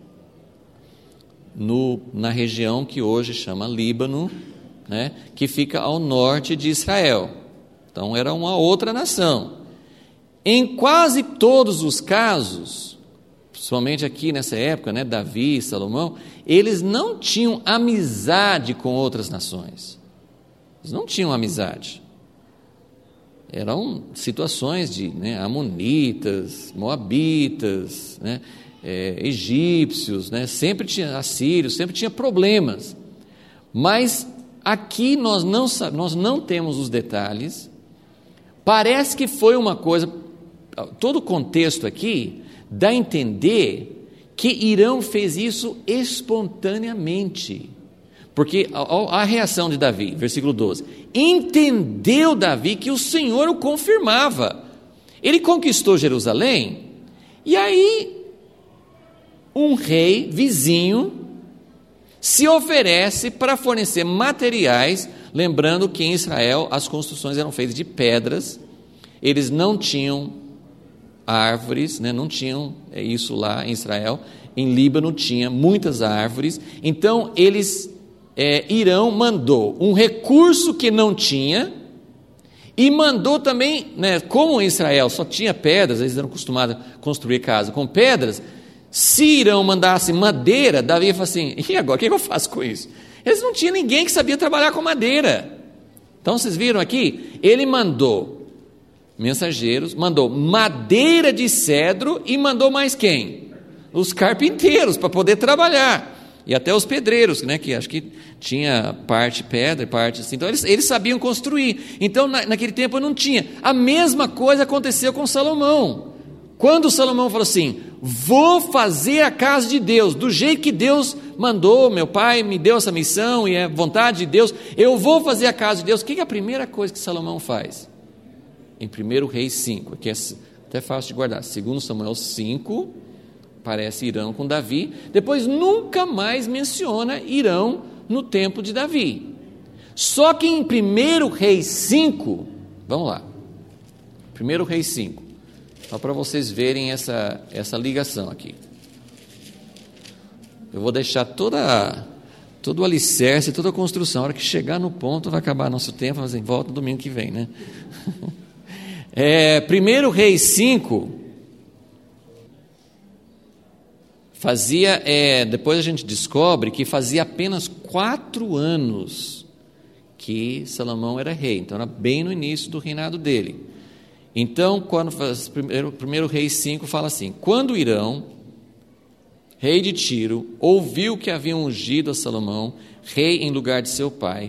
na região que hoje chama Líbano, que fica ao norte de Israel. Então era uma outra nação. Em quase todos os casos, principalmente aqui nessa época, Davi e Salomão, eles não tinham amizade com outras nações. Eles não tinham amizade. eram situações de amonitas, moabitas, egípcios, sempre tinha assírios, sempre tinha problemas. Mas aqui nós não temos os detalhes. Parece que foi uma coisa, todo o contexto aqui dá a entender que Irão fez isso espontaneamente. Porque a reação de Davi, versículo 12, entendeu Davi que o Senhor o confirmava. Ele conquistou Jerusalém, e aí um rei vizinho se oferece para fornecer materiais, lembrando que em Israel as construções eram feitas de pedras, eles não tinham árvores, não tinham isso lá em Israel. Em Líbano tinha muitas árvores, então Irão mandou um recurso que não tinha, e mandou também, como em Israel só tinha pedras, eles eram acostumados a construir casa com pedras. Se Irão mandasse madeira, Davi ia falar assim: e agora, o que eu faço com isso? Eles não tinham ninguém que sabia trabalhar com madeira. Então vocês viram aqui, ele mandou mensageiros, mandou madeira de cedro, e mandou mais quem? Os carpinteiros, para poder trabalhar. E até os pedreiros, que acho que tinha parte pedra e parte assim. Então eles sabiam construir. Então naquele tempo não tinha. A mesma coisa aconteceu com Salomão. Quando Salomão falou assim: vou fazer a casa de Deus do jeito que Deus mandou, meu pai me deu essa missão e é vontade de Deus, eu vou fazer a casa de Deus. O que é a primeira coisa que Salomão faz? Em 1 Reis 5, que é até fácil de guardar, 2 Samuel 5, aparece Irão com Davi, depois nunca mais menciona Irão no tempo de Davi. Só que em 1 Reis 5, vamos lá, 1 Reis 5, só para vocês verem essa ligação aqui. Eu vou deixar todo o alicerce, toda a construção. A hora que chegar no ponto, vai acabar nosso tempo, mas volta domingo que vem, 1 Reis 5, fazia, depois a gente descobre que fazia apenas 4 anos que Salomão era rei, então era bem no início do reinado dele. Então, quando faz 1 Reis 5, fala assim: quando Irão, rei de Tiro, ouviu que haviam ungido a Salomão, rei em lugar de seu pai,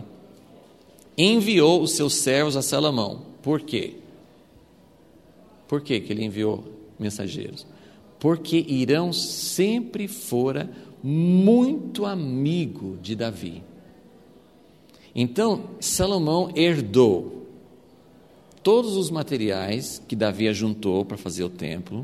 enviou os seus servos a Salomão. Por quê? Por que ele enviou mensageiros? Porque Irão sempre fora muito amigo de Davi. Então, Salomão herdou todos os materiais que Davi ajuntou para fazer o templo.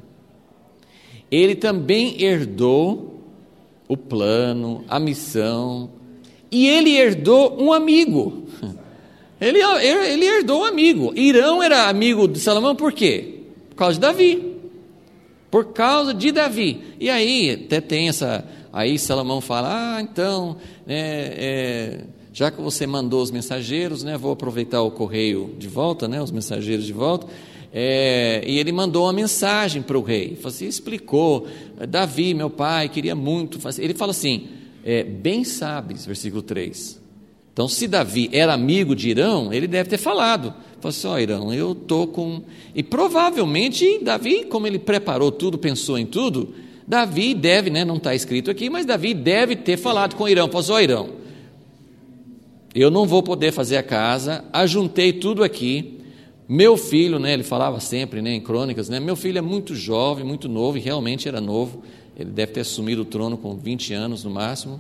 Ele também herdou o plano, a missão, e ele herdou um amigo. Ele herdou um amigo. Irão era amigo de Salomão por quê? Por causa de Davi. Por causa de Davi. E aí até tem aí Salomão fala: então, já que você mandou os mensageiros, vou aproveitar o correio de volta, os mensageiros de volta, e ele mandou uma mensagem para o rei, assim, explicou: Davi, meu pai, queria muito fazer. Ele fala assim: bem sabes, versículo 3. Então, se Davi era amigo de Irão, ele deve ter falado. Falou assim: Irão, eu estou com... E provavelmente Davi, como ele preparou tudo, pensou em tudo, Davi deve, não está escrito aqui, mas Davi deve ter falado com Irão. Falou assim: Irão, eu não vou poder fazer a casa, ajuntei tudo aqui, meu filho, ele falava sempre, em crônicas, meu filho é muito jovem, muito novo, e realmente era novo, ele deve ter assumido o trono com 20 anos no máximo.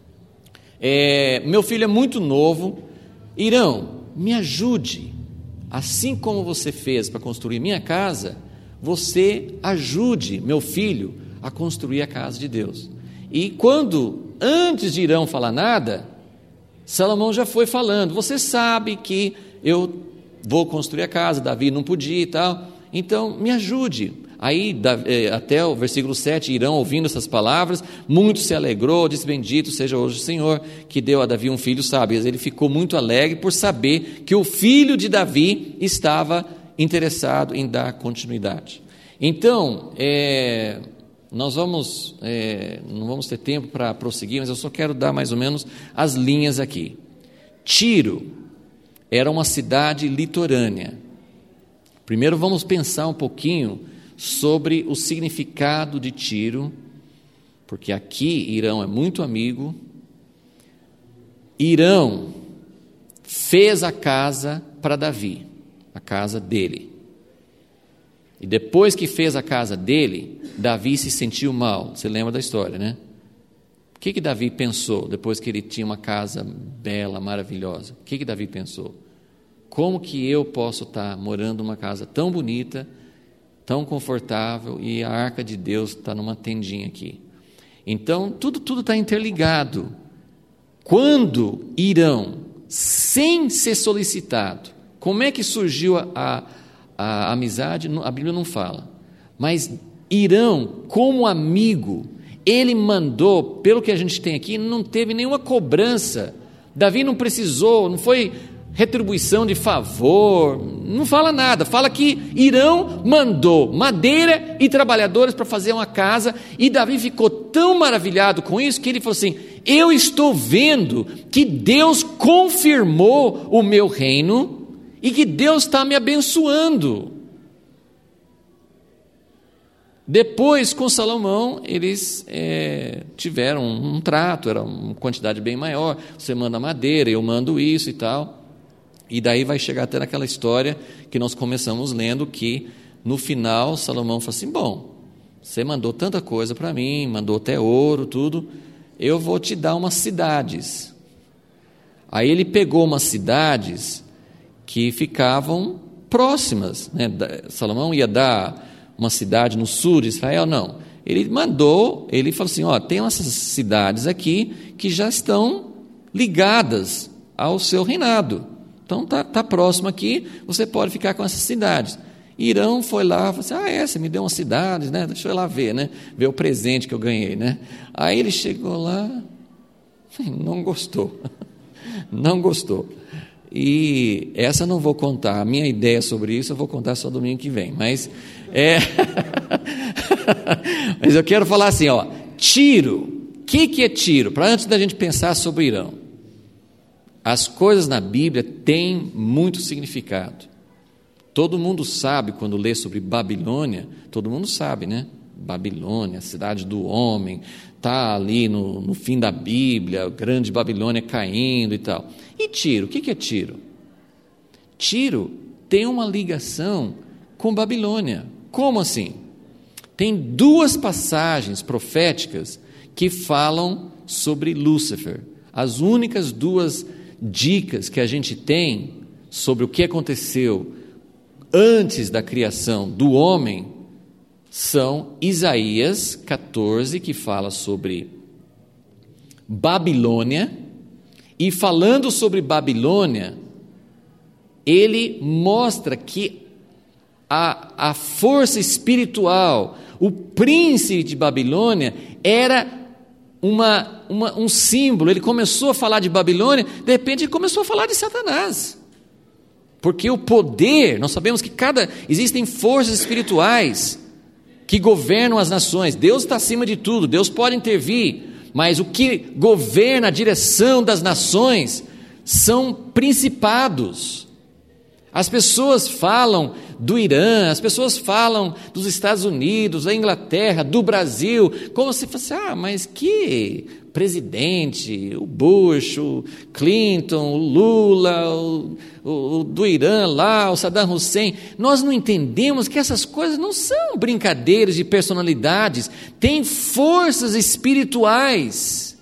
Meu filho é muito novo, Irão, me ajude, assim como você fez para construir minha casa, você ajude meu filho a construir a casa de Deus. E antes de Irão falar nada, Salomão já foi falando: você sabe que eu vou construir a casa, Davi não podia e tal, então me ajude. Aí até o versículo 7, Irão, ouvindo essas palavras, muito se alegrou, disse: bendito seja hoje o Senhor, que deu a Davi um filho sábio. Ele ficou muito alegre por saber que o filho de Davi estava interessado em dar continuidade. Então, nós não vamos ter tempo para prosseguir, mas eu só quero dar mais ou menos as linhas aqui. Tiro era uma cidade litorânea, Primeiro vamos pensar um pouquinho sobre o significado de Tiro, porque aqui Irão é muito amigo. Irão fez a casa para Davi, a casa dele. E depois que fez a casa dele, Davi se sentiu mal. Você lembra da história, né? O que Davi pensou depois que ele tinha uma casa bela, maravilhosa? O que Davi pensou? Como que eu posso estar morando numa casa tão bonita, tão confortável, e a arca de Deus está numa tendinha aqui? Então, tudo está interligado. Quando Irão, sem ser solicitado, como é que surgiu a amizade? A Bíblia não fala. Mas Irão, como amigo, ele mandou, pelo que a gente tem aqui, não teve nenhuma cobrança. Davi não precisou, não foi retribuição de favor, não fala nada. Fala que Irão mandou madeira e trabalhadores para fazer uma casa, e Davi ficou tão maravilhado com isso que ele falou assim: eu estou vendo que Deus confirmou o meu reino e que Deus está me abençoando. Depois, com Salomão, eles tiveram um trato, era uma quantidade bem maior. Você manda madeira, eu mando isso e tal. E daí vai chegar até naquela história que nós começamos lendo, que no final Salomão falou assim: bom, você mandou tanta coisa para mim, mandou até ouro, tudo, eu vou te dar umas cidades. Aí ele pegou umas cidades que ficavam próximas, né? Salomão ia dar uma cidade no sul de Israel? Não. Ele falou assim: tem essas cidades aqui que já estão ligadas ao seu reinado. Então está próximo aqui, você pode ficar com essas cidades. Irão foi lá, falou assim: você me deu umas cidades, né? Deixa eu lá ver, né? Ver o presente que eu ganhei, né? Aí ele chegou lá, não gostou. Não gostou. E essa eu não vou contar, a minha ideia sobre isso eu vou contar só domingo que vem, mas mas eu quero falar assim, Tiro. O que é Tiro? Para antes da gente pensar sobre Irão, as coisas na Bíblia têm muito significado. Todo mundo sabe, quando lê sobre Babilônia, todo mundo sabe, né? Babilônia, a cidade do homem, está ali no fim da Bíblia, a grande Babilônia caindo e tal. E Tiro, o que é Tiro? Tiro tem uma ligação com Babilônia. Como assim? Tem duas passagens proféticas que falam sobre Lúcifer. As únicas duas dicas que a gente tem sobre o que aconteceu antes da criação do homem são Isaías 14, que fala sobre Babilônia, e falando sobre Babilônia, ele mostra que a força espiritual, o príncipe de Babilônia, era um símbolo. Ele começou a falar de Babilônia, de repente ele começou a falar de Satanás. Porque o poder, nós sabemos que existem forças espirituais que governam as nações. Deus está acima de tudo, Deus pode intervir, mas o que governa a direção das nações são principados. As pessoas falam do Irã, as pessoas falam dos Estados Unidos, da Inglaterra, do Brasil, como se fosse, mas que presidente, o Bush, o Clinton, o Lula, o do Irã lá, o Saddam Hussein. Nós não entendemos que essas coisas não são brincadeiras de personalidades, tem forças espirituais,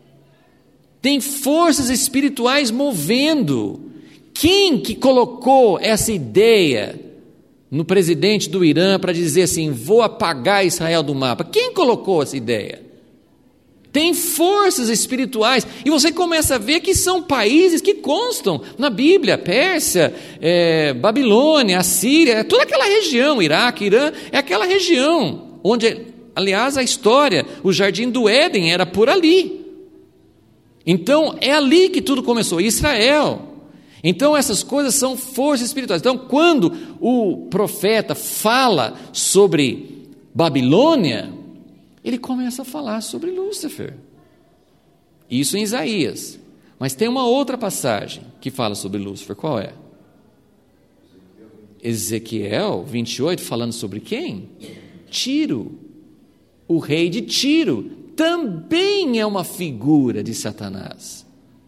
tem forças espirituais movendo. Quem que colocou essa ideia no presidente do Irã para dizer assim: vou apagar Israel do mapa? Quem colocou essa ideia? Tem forças espirituais, e você começa a ver que são países que constam na Bíblia: Pérsia, Babilônia, Assíria, toda aquela região, Iraque, Irã, é aquela região onde, aliás, a história, o Jardim do Éden era por ali. Então é ali que tudo começou, Israel. Então essas coisas são forças espirituais. Então quando o profeta fala sobre Babilônia, ele começa a falar sobre Lúcifer. Isso em Isaías. Mas tem uma outra passagem que fala sobre Lúcifer. Qual é? Ezequiel 28, falando sobre quem? Tiro. O rei de Tiro também é uma figura de Satanás.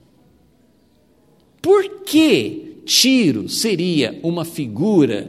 Por que Tiro seria uma figura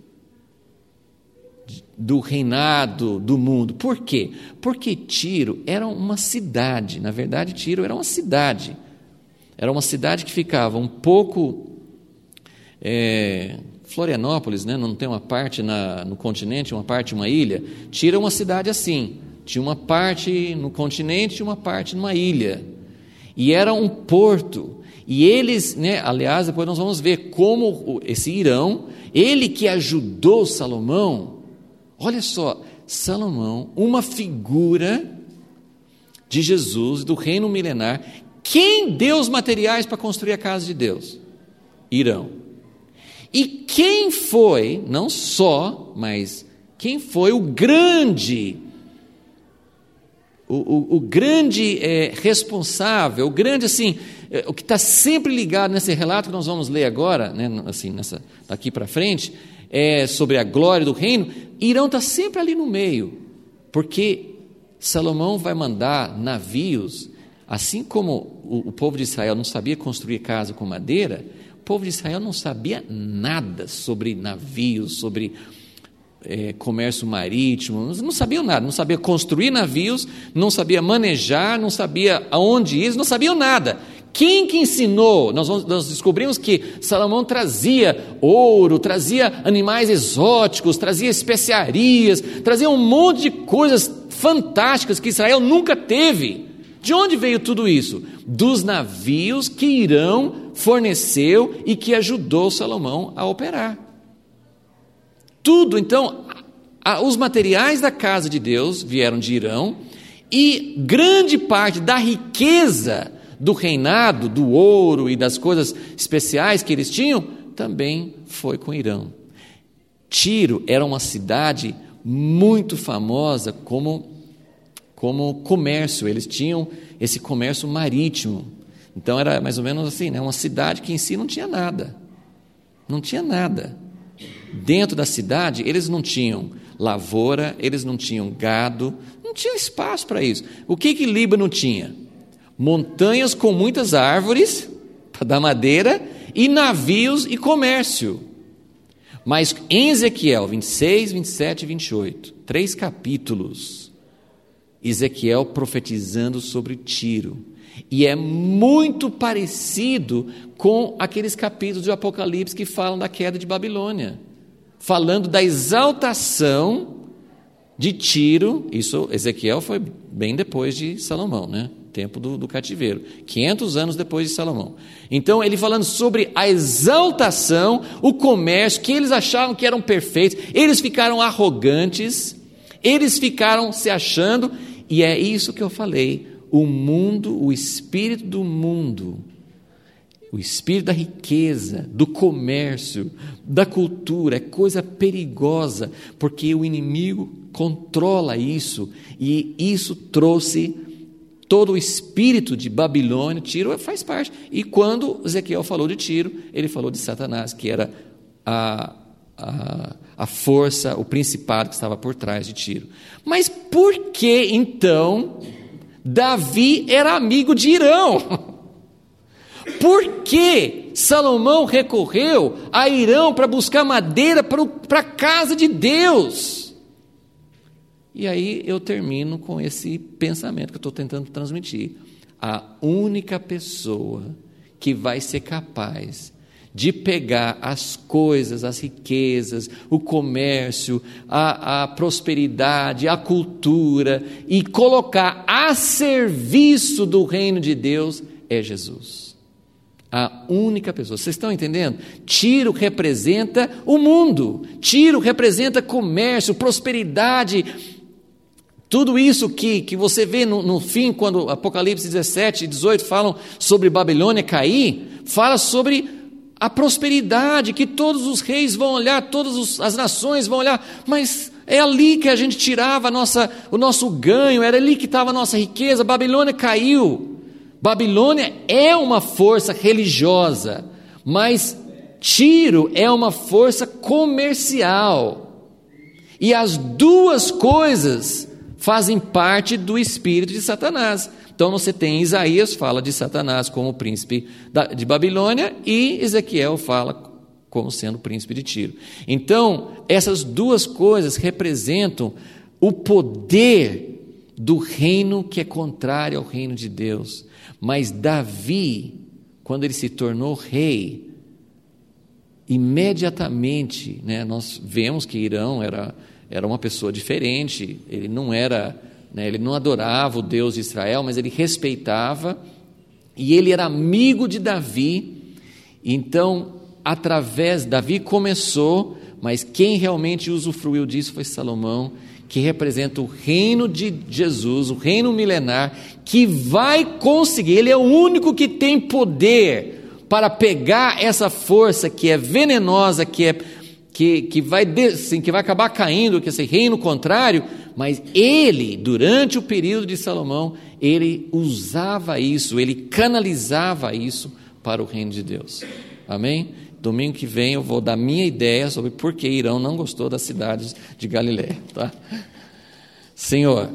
do reinado do mundo? Por quê? Porque Tiro era uma cidade. Na verdade, Tiro era uma cidade. Era uma cidade que ficava um pouco... Florianópolis, né? Não tem uma parte no continente, uma parte uma ilha. Tiro é uma cidade assim. Tinha uma parte no continente e uma parte numa ilha. E era um porto. E eles, né, aliás, depois nós vamos ver como esse Hirão, ele que ajudou Salomão, olha só, Salomão, uma figura de Jesus, do reino milenar. Quem deu os materiais para construir a casa de Deus? Hirão. E quem foi, não só, mas quem foi o grande responsável, o grande assim, o que está sempre ligado nesse relato que nós vamos ler agora, né, assim, daqui para frente, sobre a glória do reino. Hirão está sempre ali no meio, porque Salomão vai mandar navios, assim como o povo de Israel não sabia construir casa com madeira, o povo de Israel não sabia nada sobre navios, sobre comércio marítimo, não sabiam nada, não sabia construir navios, não sabia manejar, não sabia aonde ir, não sabiam nada. Quem que ensinou? Nós descobrimos que Salomão trazia ouro, trazia animais exóticos, trazia especiarias, trazia um monte de coisas fantásticas que Israel nunca teve. De onde veio tudo isso? Dos navios que Hirão forneceu e que ajudou Salomão a operar. Tudo, então, os materiais da casa de Deus vieram de Hirão, e grande parte da riqueza do reinado, do ouro e das coisas especiais que eles tinham, também foi com Hirão. Tiro era uma cidade muito famosa como comércio, eles tinham esse comércio marítimo. Então era mais ou menos assim, né? Uma cidade que em si não tinha nada. Não tinha nada. Dentro da cidade, eles não tinham lavoura, eles não tinham gado, não tinha espaço para isso. O que Líbano tinha? Montanhas com muitas árvores, para dar madeira, e navios e comércio. Mas em Ezequiel 26, 27 e 28, 3 capítulos, Ezequiel profetizando sobre Tiro. E é muito parecido com aqueles capítulos de Apocalipse que falam da queda de Babilônia, falando da exaltação de Tiro. Isso, Ezequiel foi bem depois de Salomão, né? Tempo do cativeiro, 500 anos depois de Salomão. Então ele falando sobre a exaltação, o comércio, que eles achavam que eram perfeitos, eles ficaram arrogantes, eles ficaram se achando, e é isso que eu falei. O mundo, o espírito do mundo, o espírito da riqueza, do comércio, da cultura, é coisa perigosa, porque o inimigo controla isso, e isso trouxe todo o espírito de Babilônia. Tiro faz parte. E quando Ezequiel falou de Tiro, ele falou de Satanás, que era a força, o principado que estava por trás de Tiro. Mas por que então Davi era amigo de Hirão? Por que Salomão recorreu a Hirão para buscar madeira para a casa de Deus? E aí eu termino com esse pensamento que eu estou tentando transmitir. A única pessoa que vai ser capaz de pegar as coisas, as riquezas, o comércio, a prosperidade, a cultura e colocar a serviço do reino de Deus é Jesus. A única pessoa. Vocês estão entendendo? Tiro representa o mundo. Tiro representa comércio, prosperidade. Tudo isso que você vê no fim, quando Apocalipse 17 e 18 falam sobre Babilônia cair, fala sobre a prosperidade, que todos os reis vão olhar, todas as nações vão olhar, mas é ali que a gente tirava o nosso ganho, era ali que estava a nossa riqueza. Babilônia caiu. Babilônia é uma força religiosa, mas Tiro é uma força comercial. E as duas coisas fazem parte do espírito de Satanás. Então você tem Isaías, fala de Satanás como príncipe de Babilônia, e Ezequiel fala como sendo príncipe de Tiro. Então, essas duas coisas representam o poder do reino que é contrário ao reino de Deus. Mas Davi, quando ele se tornou rei, imediatamente, né, nós vemos que Irão era uma pessoa diferente, ele não era, né, ele não adorava o Deus de Israel, mas ele respeitava, e ele era amigo de Davi. Então, Davi começou, mas quem realmente usufruiu disso foi Salomão, que representa o reino de Jesus, o reino milenar, que vai conseguir, ele é o único que tem poder para pegar essa força que é venenosa, que vai acabar caindo, que é esse reino contrário, mas ele, durante o período de Salomão, ele usava isso, ele canalizava isso para o reino de Deus. Amém? Domingo que vem eu vou dar minha ideia sobre por que Irão não gostou das cidades de Galiléia, tá? Senhor,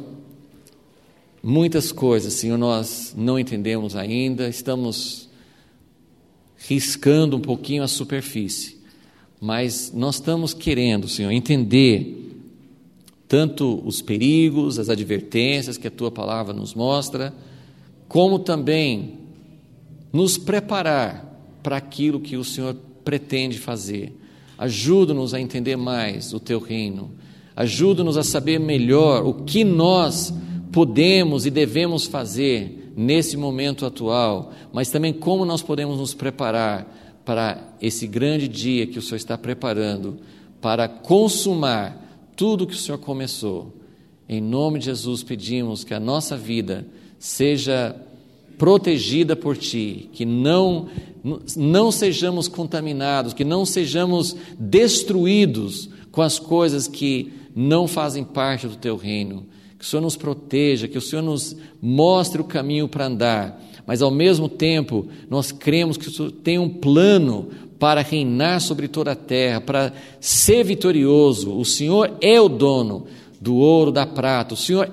muitas coisas, Senhor, nós não entendemos ainda, estamos riscando um pouquinho a superfície, mas nós estamos querendo, Senhor, entender tanto os perigos, as advertências que a Tua palavra nos mostra, como também nos preparar para aquilo que o Senhor pretende fazer. Ajuda-nos a entender mais o Teu reino, ajuda-nos a saber melhor o que nós podemos e devemos fazer nesse momento atual, mas também como nós podemos nos preparar para esse grande dia que o Senhor está preparando, para consumar tudo que o Senhor começou. Em nome de Jesus pedimos que a nossa vida seja protegida por Ti, que não sejamos contaminados, que não sejamos destruídos com as coisas que não fazem parte do Teu reino. Que o Senhor nos proteja, que o Senhor nos mostre o caminho para andar, mas ao mesmo tempo nós cremos que o Senhor tem um plano para reinar sobre toda a terra, para ser vitorioso. O Senhor é o dono do ouro, da prata, o Senhor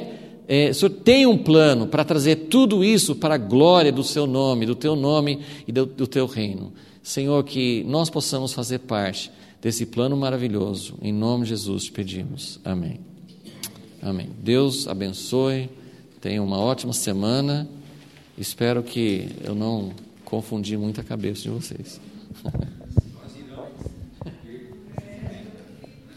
tem um plano para trazer tudo isso para a glória do Seu nome, do Teu nome e do Teu reino. Senhor, que nós possamos fazer parte desse plano maravilhoso. Em nome de Jesus te pedimos. Amém. Amém. Deus abençoe. Tenha uma ótima semana. Espero que eu não confundi muito a cabeça de vocês.